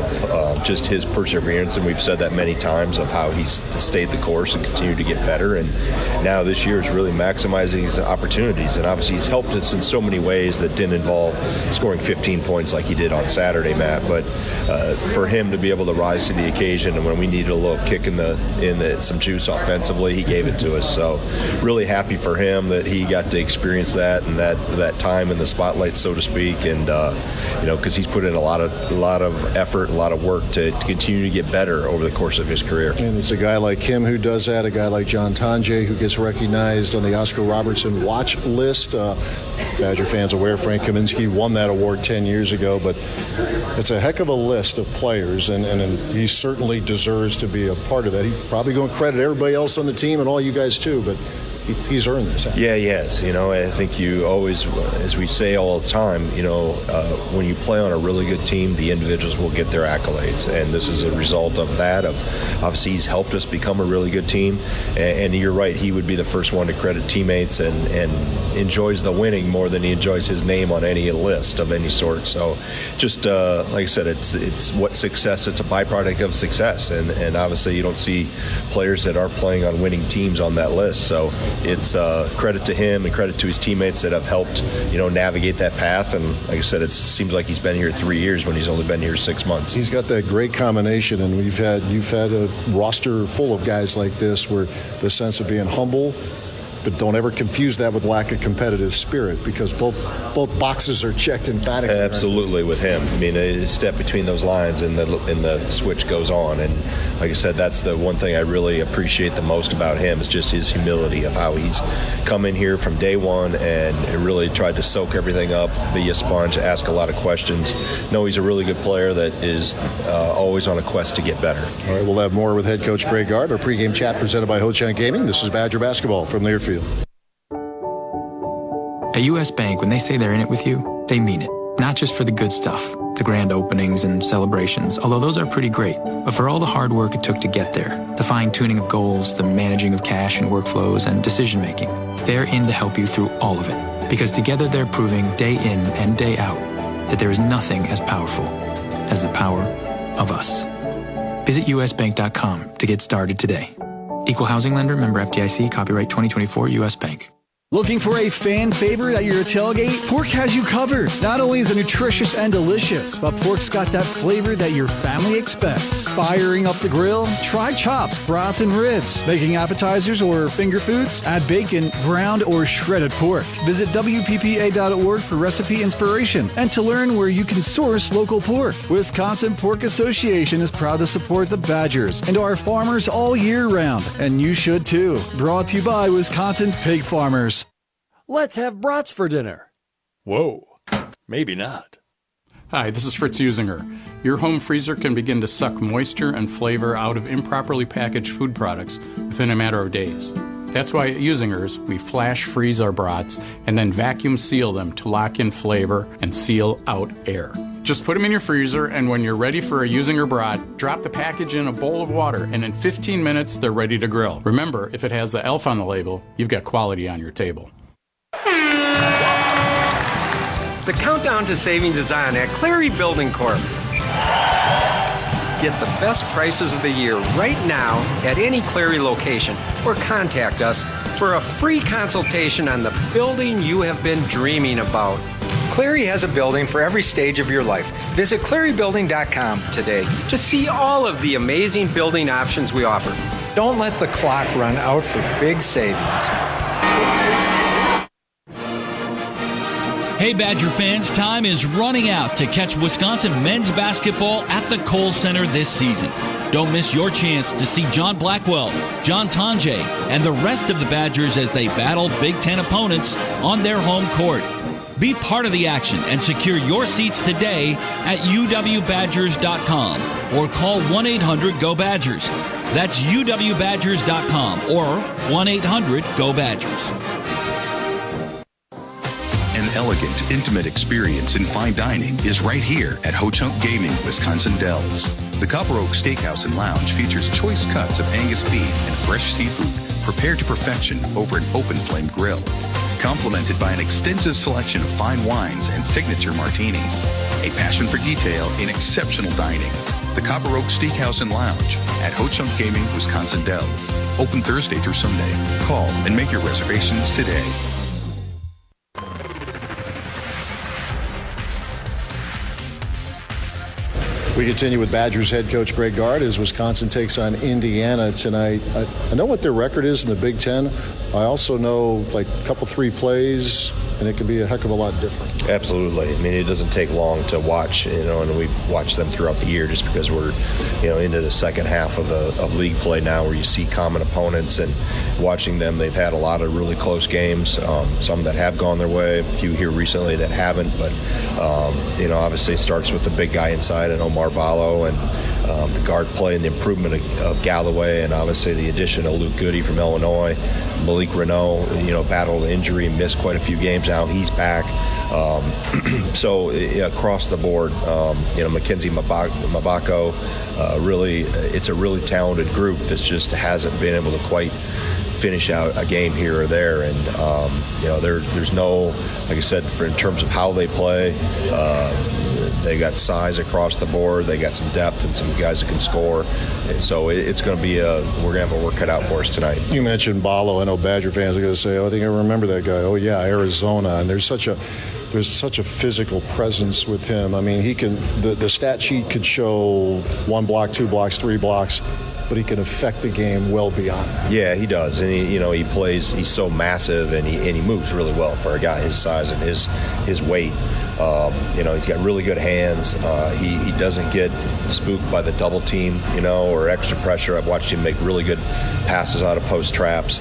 of just his perseverance, and we've said that many times, of how he's stayed the course and continued to get better, and now this year is really maximizing his opportunities, and obviously he's helped us in so many ways that didn't involve scoring 15 points like he did on Saturday, Matt, but for him to be able to rise to the occasion, and when we needed a little kick in some juice offensively, he gave it to us. So really happy for him that he got to experience that, and that time in the spotlight, so to speak, and because he's put in a lot of effort, a lot of work to continue to get better over the course of his career. And it's a guy like him who does that, a guy like John Tonje who gets recognized on the Oscar Robertson watch list. Badger fans aware Frank Kaminsky won that award 10 years ago, but it's a heck of a list of players, and he certainly deserves to be a part of that. He's probably going to credit everybody else on the team and all you guys too, but he's earned this. Yeah, he has. I think you always, as we say all the time, when you play on a really good team, the individuals will get their accolades, and this is a result of that. Obviously, he's helped us become a really good team, and you're right, he would be the first one to credit teammates, and enjoys the winning more than he enjoys his name on any list of any sort. So, just like I said, it's what success. It's a byproduct of success, and obviously you don't see players that aren't playing on winning teams on that list. So it's credit to him and credit to his teammates that have helped, navigate that path. And like I said, it seems like he's been here 3 years when he's only been here 6 months. He's got that great combination, and you've had a roster full of guys like this where the sense of being humble, but don't ever confuse that with lack of competitive spirit, because both boxes are checked emphatically. Absolutely, with him. I mean, a step between those lines and the switch goes on. And like I said, that's the one thing I really appreciate the most about him, is just his humility of how he's come in here from day one and really tried to soak everything up, be a sponge, ask a lot of questions. No, he's a really good player that is always on a quest to get better. All right, we'll have more with head coach Greg Gard. Our pregame chat presented by Ho-Chunk Gaming. This is Badger Basketball from Learfield. At U.S. Bank, when they say they're in it with you, they mean it. Not just for the good stuff, the grand openings and celebrations, although those are pretty great, but for all the hard work it took to get there, the fine-tuning of goals, the managing of cash and workflows, and decision-making. They're in to help you through all of it, because together they're proving day in and day out that there is nothing as powerful as the power of us. Visit usbank.com to get started today. Equal housing lender, member FDIC, copyright 2024, U.S. Bank. Looking for a fan favorite at your tailgate? Pork has you covered. Not only is it nutritious and delicious, but pork's got that flavor that your family expects. Firing up the grill? Try chops, brats, and ribs. Making appetizers or finger foods? Add bacon, ground, or shredded pork. Visit WPPA.org for recipe inspiration and to learn where you can source local pork. Wisconsin Pork Association is proud to support the Badgers and our farmers all year round, and you should too. Brought to you by Wisconsin's pig farmers. Let's have brats for dinner. Whoa, maybe not. Hi, this is Fritz Usinger. Your home freezer can begin to suck moisture and flavor out of improperly packaged food products within a matter of days. That's why at Usinger's, we flash freeze our brats and then vacuum seal them to lock in flavor and seal out air. Just put them in your freezer, and when you're ready for a Usinger brat, drop the package in a bowl of water, and in 15 minutes, they're ready to grill. Remember, if it has the ELF on the label, you've got quality on your table. The countdown to savings is on at Clary Building Corp. Get the best prices of the year right now at any Clary location, or contact us for a free consultation on the building you have been dreaming about. Clary has a building for every stage of your life. Visit clarybuilding.com today to see all of the amazing building options we offer. Don't let the clock run out for big savings. Hey, Badger fans, time is running out to catch Wisconsin men's basketball at the Kohl Center this season. Don't miss your chance to see John Blackwell, John Tonje, and the rest of the Badgers as they battle Big Ten opponents on their home court. Be part of the action and secure your seats today at uwbadgers.com or call 1-800-GO-BADGERS. That's uwbadgers.com or 1-800-GO-BADGERS. An elegant, intimate experience in fine dining is right here at Ho Chunk Gaming, Wisconsin Dells. The Copper Oak Steakhouse and Lounge features choice cuts of Angus beef and fresh seafood prepared to perfection over an open flame grill, complemented by an extensive selection of fine wines and signature martinis. A passion for detail in exceptional dining. The Copper Oak Steakhouse and Lounge at Ho Chunk Gaming, Wisconsin Dells. Open Thursday through Sunday. Call and make your reservations today. We continue with Badgers head coach Greg Gard as Wisconsin takes on Indiana tonight. I know what their record is in the Big Ten. I also know like a couple, 3 plays, and it can be a heck of a lot different. Absolutely. I mean, it doesn't take long to watch, and we've watched them throughout the year just because we're, into the second half of league play now where you see common opponents, and watching them, they've had a lot of really close games, some that have gone their way, a few here recently that haven't, but, obviously it starts with the big guy inside and Omar Ballo and the guard play and the improvement of Galloway, and obviously the addition of Luke Goody from Illinois. Malik Renault, battled injury, missed quite a few games now. He's back. So across the board, Mackenzie Mabako, really, it's a really talented group that just hasn't been able to quite finish out a game here or there. And, there's no, like I said, in terms of how they play, they got size across the board. They got some depth and some guys that can score. And so it's going to be we're going to have a work cut out for us tonight. You mentioned Ballo. I know Badger fans are going to say, I think I remember that guy. Oh, yeah, Arizona. And there's such a physical presence with him. I mean, he can, the stat sheet could show 1 block, 2 blocks, 3 blocks, but he can affect the game well beyond that. Yeah, he does. And he plays, he's so massive, and he moves really well for a guy his size and his weight. He's got really good hands. He doesn't get spooked by the double team, or extra pressure. I've watched him make really good passes out of post traps.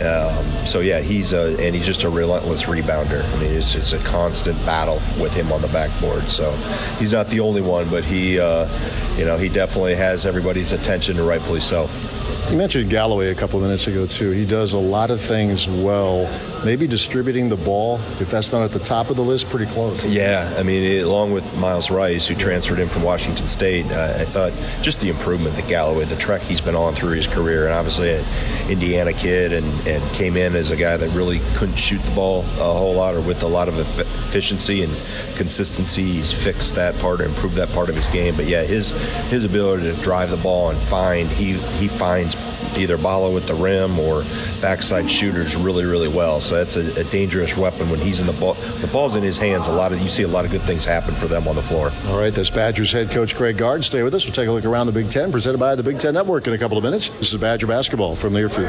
He's just a relentless rebounder. I mean, it's a constant battle with him on the backboard. So he's not the only one, but he definitely has everybody's attention, and rightfully so. You mentioned Galloway a couple of minutes ago, too. He does a lot of things well. Maybe distributing the ball, if that's not at the top of the list, pretty close. Yeah, I mean, along with Miles Rice, who transferred in from Washington State, I thought just the improvement that Galloway, the trek he's been on through his career, and obviously an Indiana kid, and came in as a guy that really couldn't shoot the ball a whole lot, or with a lot of efficiency and consistency. He's fixed that part, improved that part of his game. But yeah, his ability to drive the ball and he finds either Ballo at the rim or backside shooters really, really well. So that's a dangerous weapon when he's in the ball. The ball's in his hands. You see a lot of good things happen for them on the floor. All right, that's Badgers head coach Greg Gard. Stay with us. We'll take a look around the Big Ten, presented by the Big Ten Network in a couple of minutes. This is Badger basketball from Learfield.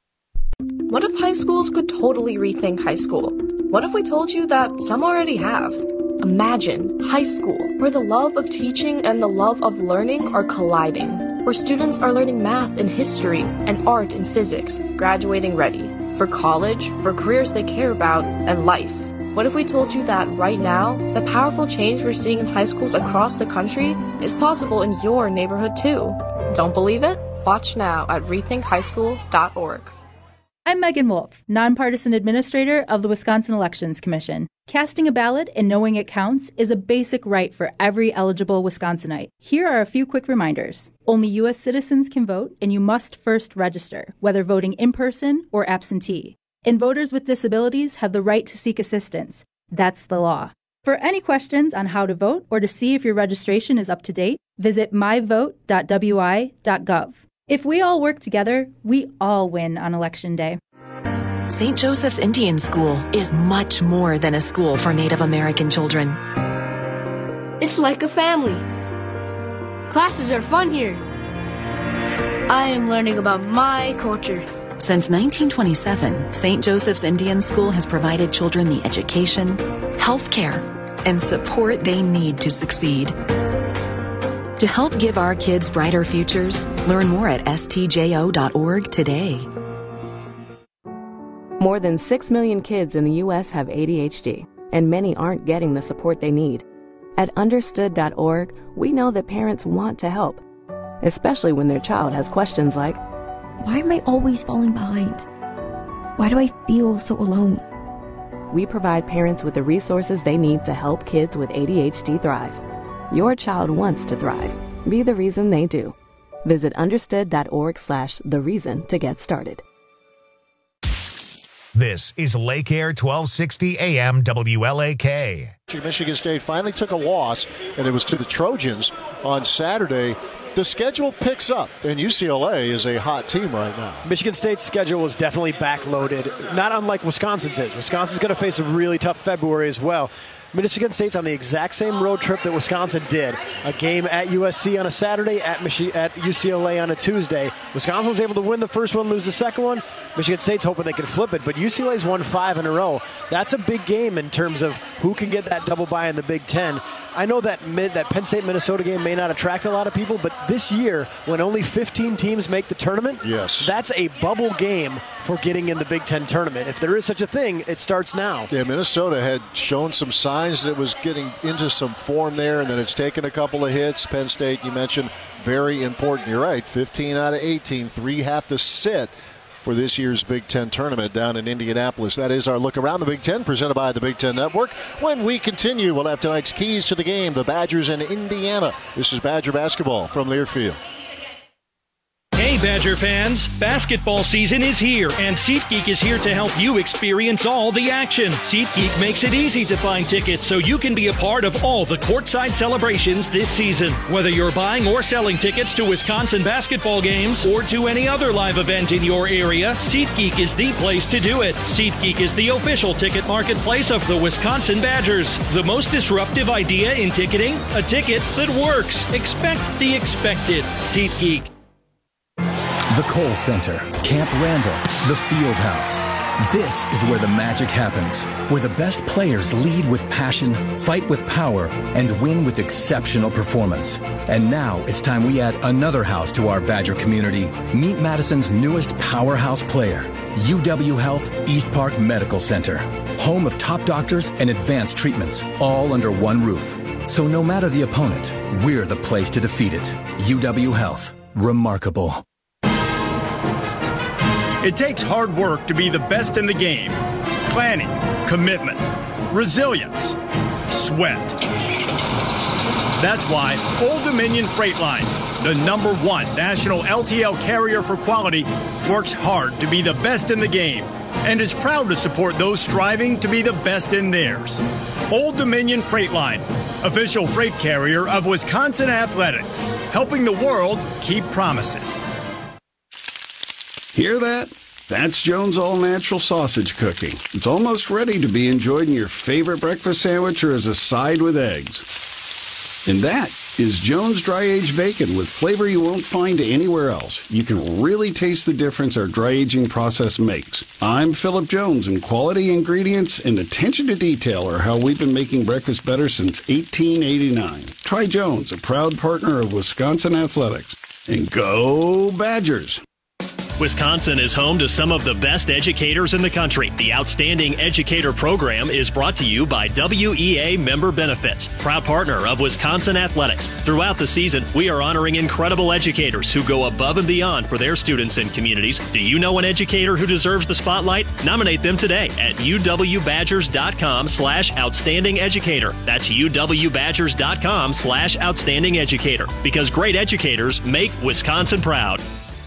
What if high schools could totally rethink high school? What if we told you that some already have? Imagine high school, where the love of teaching and the love of learning are colliding, where students are learning math and history and art and physics, graduating ready for college, for careers they care about, and life. What if we told you that right now, the powerful change we're seeing in high schools across the country is possible in your neighborhood too? Don't believe it? Watch now at rethinkhighschool.org. I'm Megan Wolf, nonpartisan administrator of the Wisconsin Elections Commission. Casting a ballot and knowing it counts is a basic right for every eligible Wisconsinite. Here are a few quick reminders. Only U.S. citizens can vote, and you must first register, whether voting in person or absentee. And voters with disabilities have the right to seek assistance. That's the law. For any questions on how to vote or to see if your registration is up to date, visit myvote.wi.gov. If we all work together, we all win on Election Day. St. Joseph's Indian School is much more than a school for Native American children. It's like a family. Classes are fun here. I am learning about my culture. Since 1927, St. Joseph's Indian School has provided children the education, health care, and support they need to succeed. To help give our kids brighter futures, learn more at stjo.org today. More than 6 million kids in the U.S. have ADHD. and many aren't getting the support they need. At understood.org, we know that parents want to help, especially when their child has questions like, why am I always falling behind? Why do I feel so alone? We provide parents with the resources they need to help kids with ADHD thrive. Your child wants to thrive. Be the reason they do. Visit understood.org/thereason to get started. This is Lake Air 1260 AM WLAK. Michigan State finally took a loss, and it was to the Trojans on Saturday. The schedule picks up, and UCLA is a hot team right now. Michigan State's schedule was definitely backloaded, not unlike Wisconsin's is. Wisconsin's going to face a really tough February as well. Michigan State's on the exact same road trip that Wisconsin did. A game at USC on a Saturday, at UCLA on a Tuesday. Wisconsin was able to win the first one, lose the second one. Michigan State's hoping they can flip it, but UCLA's won 5 in a row. That's a big game in terms of who can get that double bye in the Big Ten. I know that Penn State-Minnesota game may not attract a lot of people, but this year, when only 15 teams make the tournament, yes, that's a bubble game for getting in the Big Ten tournament. If there is such a thing, it starts now. Yeah, Minnesota had shown some signs that it was getting into some form there, and then it's taken a couple of hits. Penn State, you mentioned, very important. You're right, 15 out of 18. 3 have to sit for this year's Big Ten tournament down in Indianapolis. That is our look around the Big Ten, presented by the Big Ten Network. When we continue, we'll have tonight's keys to the game, the Badgers in Indiana. This is Badger basketball from Learfield. Hey Badger fans, basketball season is here, and SeatGeek is here to help you experience all the action. SeatGeek makes it easy to find tickets so you can be a part of all the courtside celebrations this season. Whether you're buying or selling tickets to Wisconsin basketball games or to any other live event in your area, SeatGeek is the place to do it. SeatGeek is the official ticket marketplace of the Wisconsin Badgers. The most disruptive idea in ticketing? A ticket that works. Expect the expected. SeatGeek. The Kohl Center, Camp Randall, the Field House. This is where the magic happens, where the best players lead with passion, fight with power, and win with exceptional performance. And now it's time we add another house to our Badger community. Meet Madison's newest powerhouse player, UW Health East Park Medical Center, home of top doctors and advanced treatments, all under one roof. So no matter the opponent, we're the place to defeat it. UW Health, remarkable. It takes hard work to be the best in the game. Planning, commitment, resilience, sweat. That's why Old Dominion Freight Line, the #1 national LTL carrier for quality, works hard to be the best in the game and is proud to support those striving to be the best in theirs. Old Dominion Freight Line, official freight carrier of Wisconsin Athletics, helping the world keep promises. Hear that? That's Jones All-Natural Sausage Cooking. It's almost ready to be enjoyed in your favorite breakfast sandwich or as a side with eggs. And that is Jones Dry-Aged Bacon with flavor you won't find anywhere else. You can really taste the difference our dry aging process makes. I'm Philip Jones, and quality ingredients and attention to detail are how we've been making breakfast better since 1889. Try Jones, a proud partner of Wisconsin Athletics. And go Badgers! Wisconsin is home to some of the best educators in the country. The Outstanding Educator Program is brought to you by WEA Member Benefits, proud partner of Wisconsin Athletics. Throughout the season, we are honoring incredible educators who go above and beyond for their students and communities. Do you know an educator who deserves the spotlight? Nominate them today at uwbadgers.com/outstanding educator. That's uwbadgers.com/outstanding educator. Because great educators make Wisconsin proud.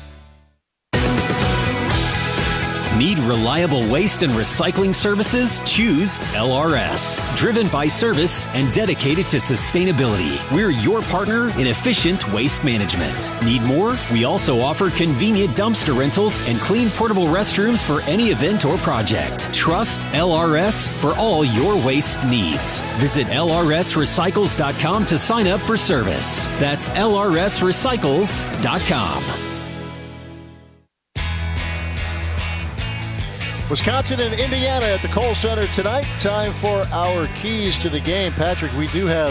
Need reliable waste and recycling services? Choose LRS. Driven by service and dedicated to sustainability. We're your partner in efficient waste management. Need more? We also offer convenient dumpster rentals and clean portable restrooms for any event or project. Trust LRS for all your waste needs. Visit lrsrecycles.com to sign up for service. That's lrsrecycles.com. Wisconsin and Indiana at the Kohl Center tonight. Time for our keys to the game. Patrick, we do have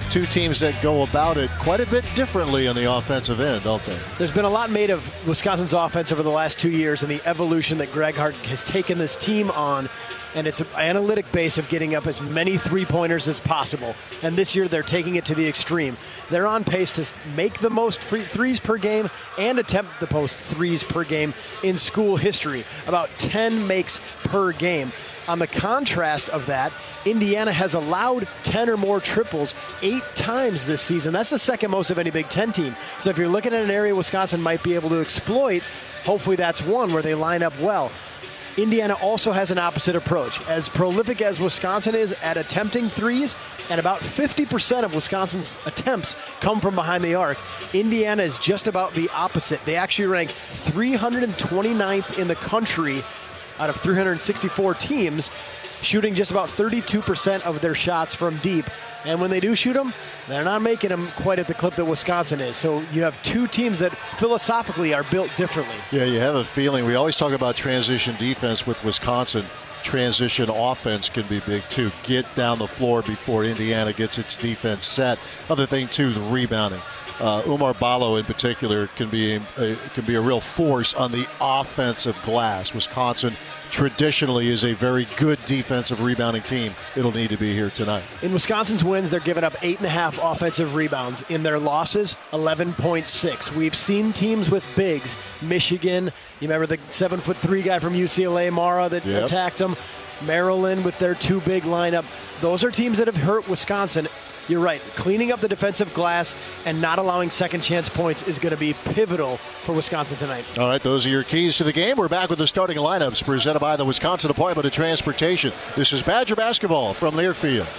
two teams that go about it quite a bit differently on the offensive end, don't they? There's been a lot made of Wisconsin's offense over the last 2 years and the evolution that Greg Hart has taken this team on. And it's an analytic base of getting up as many three-pointers as possible. And this year they're taking it to the extreme. They're on pace to make the most threes per game and attempt the most threes per game in school history. About 10 makes per game. On the contrast of that, Indiana has allowed 10 or more triples 8 times this season. That's the second most of any Big Ten team. So if you're looking at an area Wisconsin might be able to exploit, hopefully that's one where they line up well. Indiana also has an opposite approach. As prolific as Wisconsin is at attempting threes, and about 50% of Wisconsin's attempts come from behind the arc, Indiana is just about the opposite. They actually rank 329th in the country out of 364 teams, shooting just about 32% of their shots from deep. And when they do shoot them, they're not making them quite at the clip that Wisconsin is. So you have two teams that philosophically are built differently. Yeah, you have a feeling. We always talk about transition defense with Wisconsin. Transition offense can be big, too. Get down the floor before Indiana gets its defense set. Other thing, too, the rebounding. Oumar Ballo in particular can be a real force on the offensive glass. Wisconsin traditionally is a very good defensive rebounding team. It'll need to be here tonight. In Wisconsin's wins, they're giving up 8.5 offensive rebounds. In their losses, 11.6. We've seen teams with bigs. Michigan, you remember the 7'3" guy from UCLA, Mara, that attacked them. Maryland with their two big lineup. Those are teams that have hurt Wisconsin. You're right. Cleaning up the defensive glass and not allowing second chance points is going to be pivotal for Wisconsin tonight. All right, those are your keys to the game. We're back with the starting lineups presented by the Wisconsin Department of Transportation. This is Badger basketball from Learfield.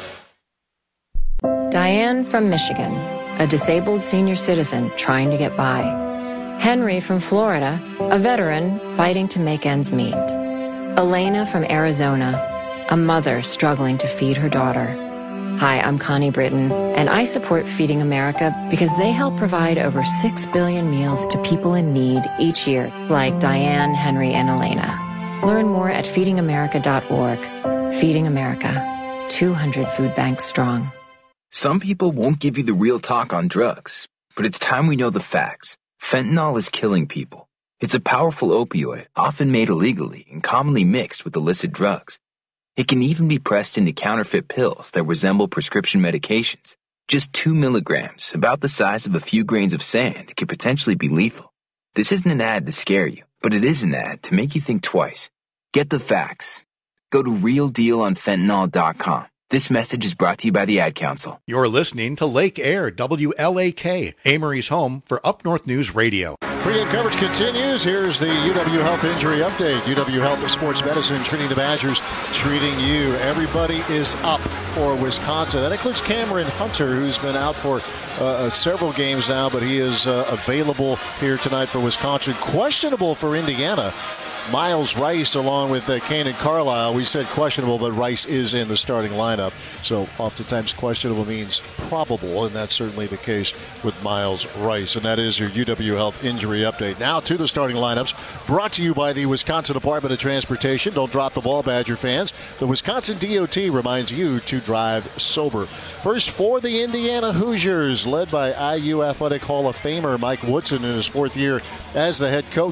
Diane from Michigan, a disabled senior citizen trying to get by. Henry from Florida, a veteran fighting to make ends meet. Elena from Arizona, a mother struggling to feed her daughter. Hi, I'm Connie Britton, and I support Feeding America because they help provide over 6 billion meals to people in need each year, like Diane, Henry, and Elena. Learn more at feedingamerica.org. Feeding America, 200 food banks strong. Some people won't give you the real talk on drugs, but it's time we know the facts. Fentanyl is killing people. It's a powerful opioid, often made illegally and commonly mixed with illicit drugs. It can even be pressed into counterfeit pills that resemble prescription medications. Just 2 milligrams, about the size of a few grains of sand, could potentially be lethal. This isn't an ad to scare you, but it is an ad to make you think twice. Get the facts. Go to realdealonfentanyl.com. This message is brought to you by the Ad Council. You're listening to Lake Air, WLAK, Amory's home for Up North News Radio. Pre-game coverage continues. Here's the UW Health Injury Update. UW Health Sports Medicine treating the Badgers, treating you. Everybody is up for Wisconsin. That includes Cameron Hunter, who's been out for several games now, but he is available here tonight for Wisconsin. Questionable for Indiana. Miles Rice along with Kanan Carlisle. We said questionable, but Rice is in the starting lineup. So oftentimes questionable means probable, and that's certainly the case with Miles Rice. And that is your UW Health Injury Update. Now to the starting lineups, brought to you by the Wisconsin Department of Transportation. Don't drop the ball, Badger fans. The Wisconsin DOT reminds you to drive sober. First for the Indiana Hoosiers, led by IU Athletic Hall of Famer Mike Woodson in his fourth year as the head coach,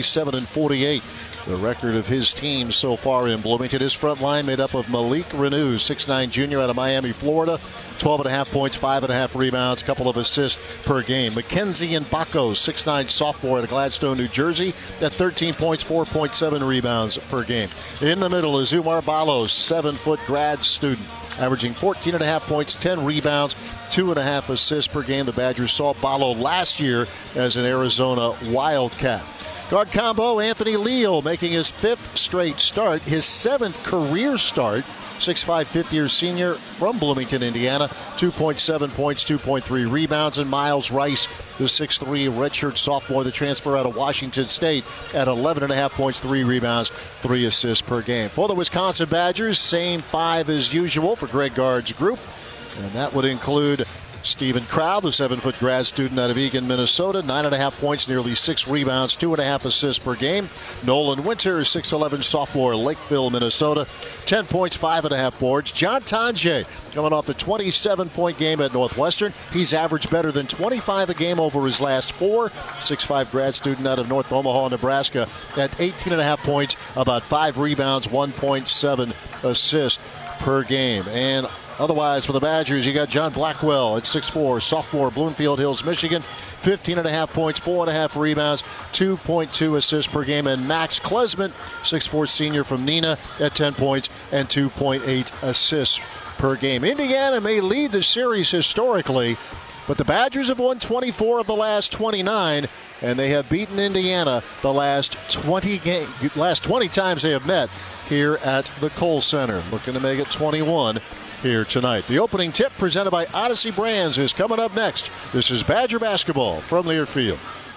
77-48. The record of his team so far in Bloomington. His front line made up of Malik Renew, 6'9" junior out of Miami, Florida. 12.5 points, 5.5 rebounds, couple of assists per game. Mackenzie Mbako, 6'9" sophomore out of Gladstone, New Jersey, at 13 points, 4.7 rebounds per game. In the middle is Oumar Ballo, 7-foot grad student, averaging 14.5 points, 10 rebounds, 2.5 assists per game. The Badgers saw Ballo last year as an Arizona Wildcat. Guard combo, Anthony Leal making his 5th straight start, his 7th career start. 6'5", fifth-year senior from Bloomington, Indiana. 2.7 points, 2.3 rebounds. And Miles Rice, the 6'3", redshirt sophomore, the transfer out of Washington State, at 11.5 points, 3 rebounds, 3 assists per game. For the Wisconsin Badgers, same 5 as usual for Greg Gard's group. And that would include Stephen Crow, the 7-foot grad student out of Eagan, Minnesota, 9.5 points, nearly 6 rebounds, 2.5 assists per game. Nolan Winters, 6'11", sophomore, Lakeville, Minnesota, 10 points, 5.5 boards. John Tonje, coming off a 27-point game at Northwestern. He's averaged better than 25 a game over his last 4. 6'5" grad student out of North Omaha, Nebraska, at 18.5 points, about 5 rebounds, 1.7 assists per game. And otherwise, for the Badgers, you got John Blackwell at 6'4", sophomore, Bloomfield Hills, Michigan, 15.5 points, 4.5 rebounds, 2.2 assists per game. And Max Klesman, 6'4", senior from Neenah, at 10 points and 2.8 assists per game. Indiana may lead the series historically, but the Badgers have won 24 of the last 29, and they have beaten Indiana the last 20 times they have met here at the Kohl Center. Looking to make it 21 here tonight. The opening tip presented by Odyssey Brands is coming up next. This is Badger basketball from Learfield.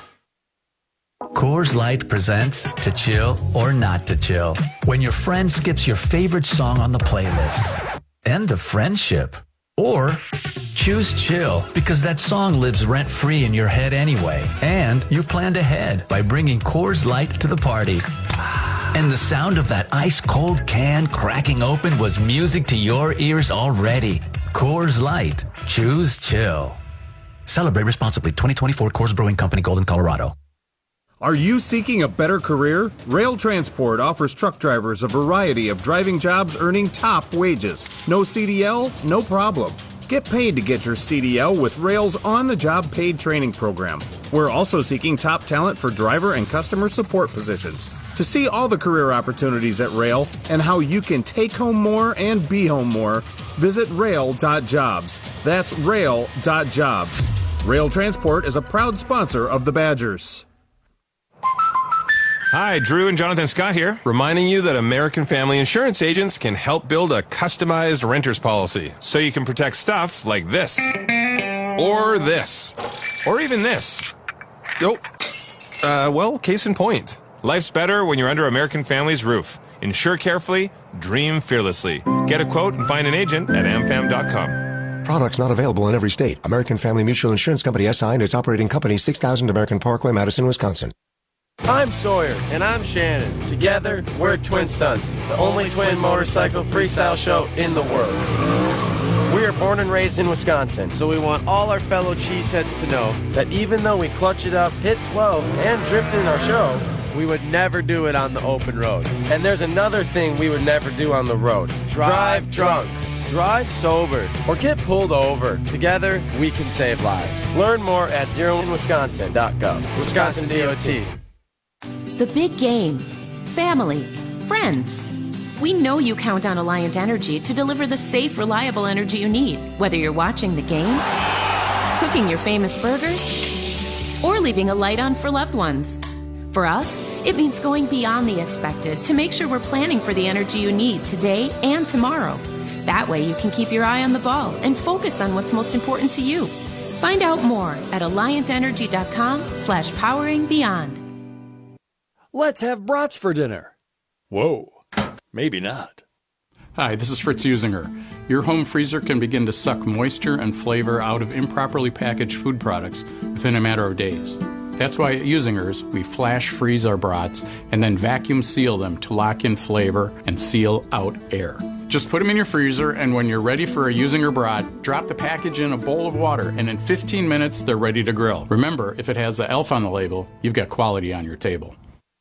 Coors Light presents To Chill or Not to Chill. When your friend skips your favorite song on the playlist. End of friendship. Or choose chill because that song lives rent-free in your head anyway. And you planned ahead by bringing Coors Light to the party. And the sound of that ice-cold can cracking open was music to your ears already. Coors Light. Choose chill. Celebrate responsibly. 2024 Coors Brewing Company, Golden, Colorado. Are you seeking a better career? Rail Transport offers truck drivers a variety of driving jobs earning top wages. No CDL? No problem. Get paid to get your CDL with Rail's on-the-job paid training program. We're also seeking top talent for driver and customer support positions. To see all the career opportunities at Rail and how you can take home more and be home more, visit rail.jobs. That's rail.jobs. Rail Transport is a proud sponsor of the Badgers. Hi, Drew and Jonathan Scott here, reminding you that American Family Insurance agents can help build a customized renter's policy so you can protect stuff like this, or this, or even this. Well, case in point. Life's better when you're under American Family's roof. Insure carefully, dream fearlessly. Get a quote and find an agent at amfam.com. Products not available in every state. American Family Mutual Insurance Company SI and its operating company, 6000 American Parkway, Madison, Wisconsin. I'm Sawyer, and I'm Shannon. Together, we're Twin Stunts, the only twin motorcycle freestyle show in the world. We are born and raised in Wisconsin, so we want all our fellow cheeseheads to know that even though we clutch it up, hit 12, and drift in our show, we would never do it on the open road. And there's another thing we would never do on the road. Drive drunk. Drive sober or get pulled over. Together, we can save lives. Learn more at zeroinwisconsin.gov. Wisconsin DOT. The big game. Family. Friends. We know you count on Alliant Energy to deliver the safe, reliable energy you need, whether you're watching the game, cooking your famous burgers, or leaving a light on for loved ones. For us, it means going beyond the expected to make sure we're planning for the energy you need today and tomorrow. That way you can keep your eye on the ball and focus on what's most important to you. Find out more at alliantenergy.com/poweringbeyond. Let's have brats for dinner. Whoa, maybe not. Hi, this is Fritz Usinger. Your home freezer can begin to suck moisture and flavor out of improperly packaged food products within a matter of days. That's why at Usinger's, we flash freeze our brats and then vacuum seal them to lock in flavor and seal out air. Just put them in your freezer, and when you're ready for a Usinger brat, drop the package in a bowl of water, and in 15 minutes, they're ready to grill. Remember, if it has the ELF on the label, you've got quality on your table.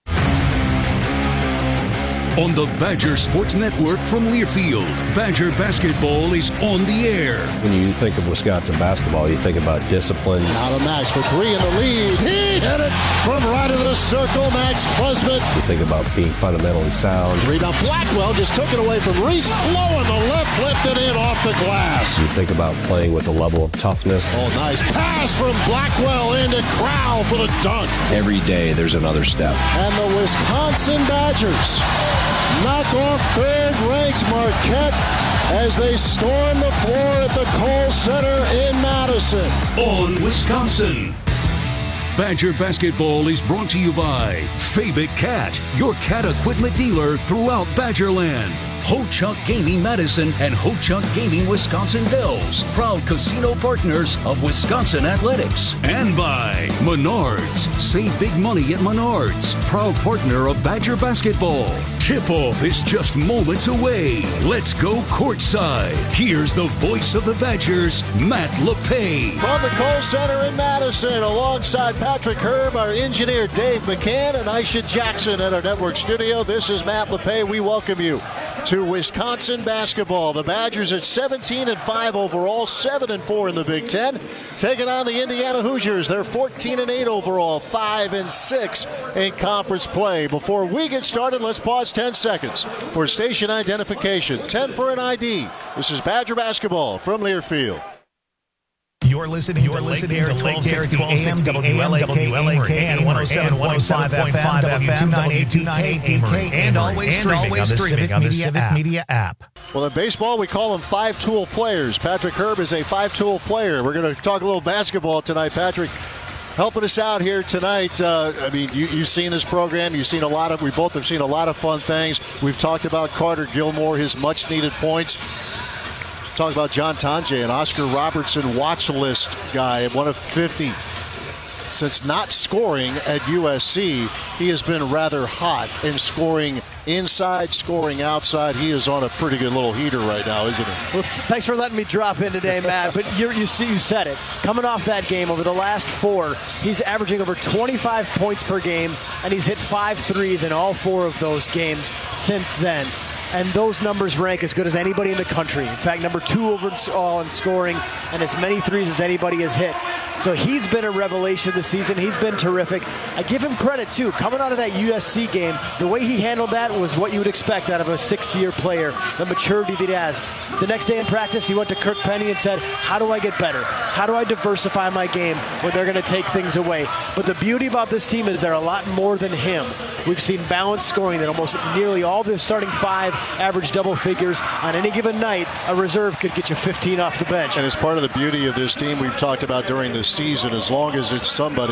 On the Badger Sports Network from Learfield, Badger basketball is on the air. When you think of Wisconsin basketball, you think about discipline. Out of Max for three in the lead. He hit it from right into the circle. Max Klesman. You think about being fundamentally sound. Rebound. Blackwell just took it away from Reese. Low in the left, lifted in off the glass. You think about playing with a level of toughness. Oh, nice pass from Blackwell into Crow for the dunk. Every day there's another step. And the Wisconsin Badgers knock off third-ranked Marquette as they storm the floor at the Kohl Center in Madison. On Wisconsin. Badger basketball is brought to you by Fabic Cat, your cat equipment dealer throughout Badgerland. Ho-Chunk Gaming Madison and Ho-Chunk Gaming Wisconsin Dells, proud casino partners of Wisconsin Athletics. And by Menards. Save big money at Menards, proud partner of Badger basketball. Tip-off is just moments away. Let's go courtside. Here's the voice of the Badgers, Matt LePay. From the Kohl Center in Madison, alongside Patrick Herb, our engineer Dave McCann, and Aisha Jackson at our network studio. This is Matt LePay. We welcome you to Wisconsin basketball. The Badgers at 17-5 overall, 7-4 in the Big Ten, taking on the Indiana Hoosiers. They're 14-8 overall, 5-6 in conference play. Before we get started, let's pause 10 seconds for station identification. 10 for an ID. This is Badger basketball from Learfield. You're listening to Lake Air 1260 AM, WLAK, and 107.5 FM, W298DK, and always streaming on the Civic Media app. Well, in baseball, we call them five-tool players. Patrick Herb is a five-tool player. We're going to talk a little basketball tonight. Patrick, helping us out here tonight. You've seen this program. You've seen we both have seen a lot of fun things. We've talked about Carter Gilmore, his much-needed points. Talk about John Tonje, an Oscar Robertson watch list guy, one of 50. Since not scoring at USC, he has been rather hot in scoring inside, scoring outside. He is on a pretty good little heater right now, isn't he? Well, thanks for letting me drop in today, Matt. But you said it. Coming off that game, over the last 4, he's averaging over 25 points per game, and he's hit 5 threes in all 4 of those games since then. And those numbers rank as good as anybody in the country. In fact, number 2 overall in scoring and as many threes as anybody has hit. So he's been a revelation this season. He's been terrific. I give him credit, too. Coming out of that USC game, the way he handled that was what you would expect out of a 6th-year player, the maturity that he has. The next day in practice, he went to Kirk Penny and said, how do I get better? How do I diversify my game when they're going to take things away? But the beauty about this team is they're a lot more than him. We've seen balanced scoring that almost nearly all the starting 5 average double figures. On any given night, a reserve could get you 15 off the bench. And it's part of the beauty of this team we've talked about during this season. As long as it's somebody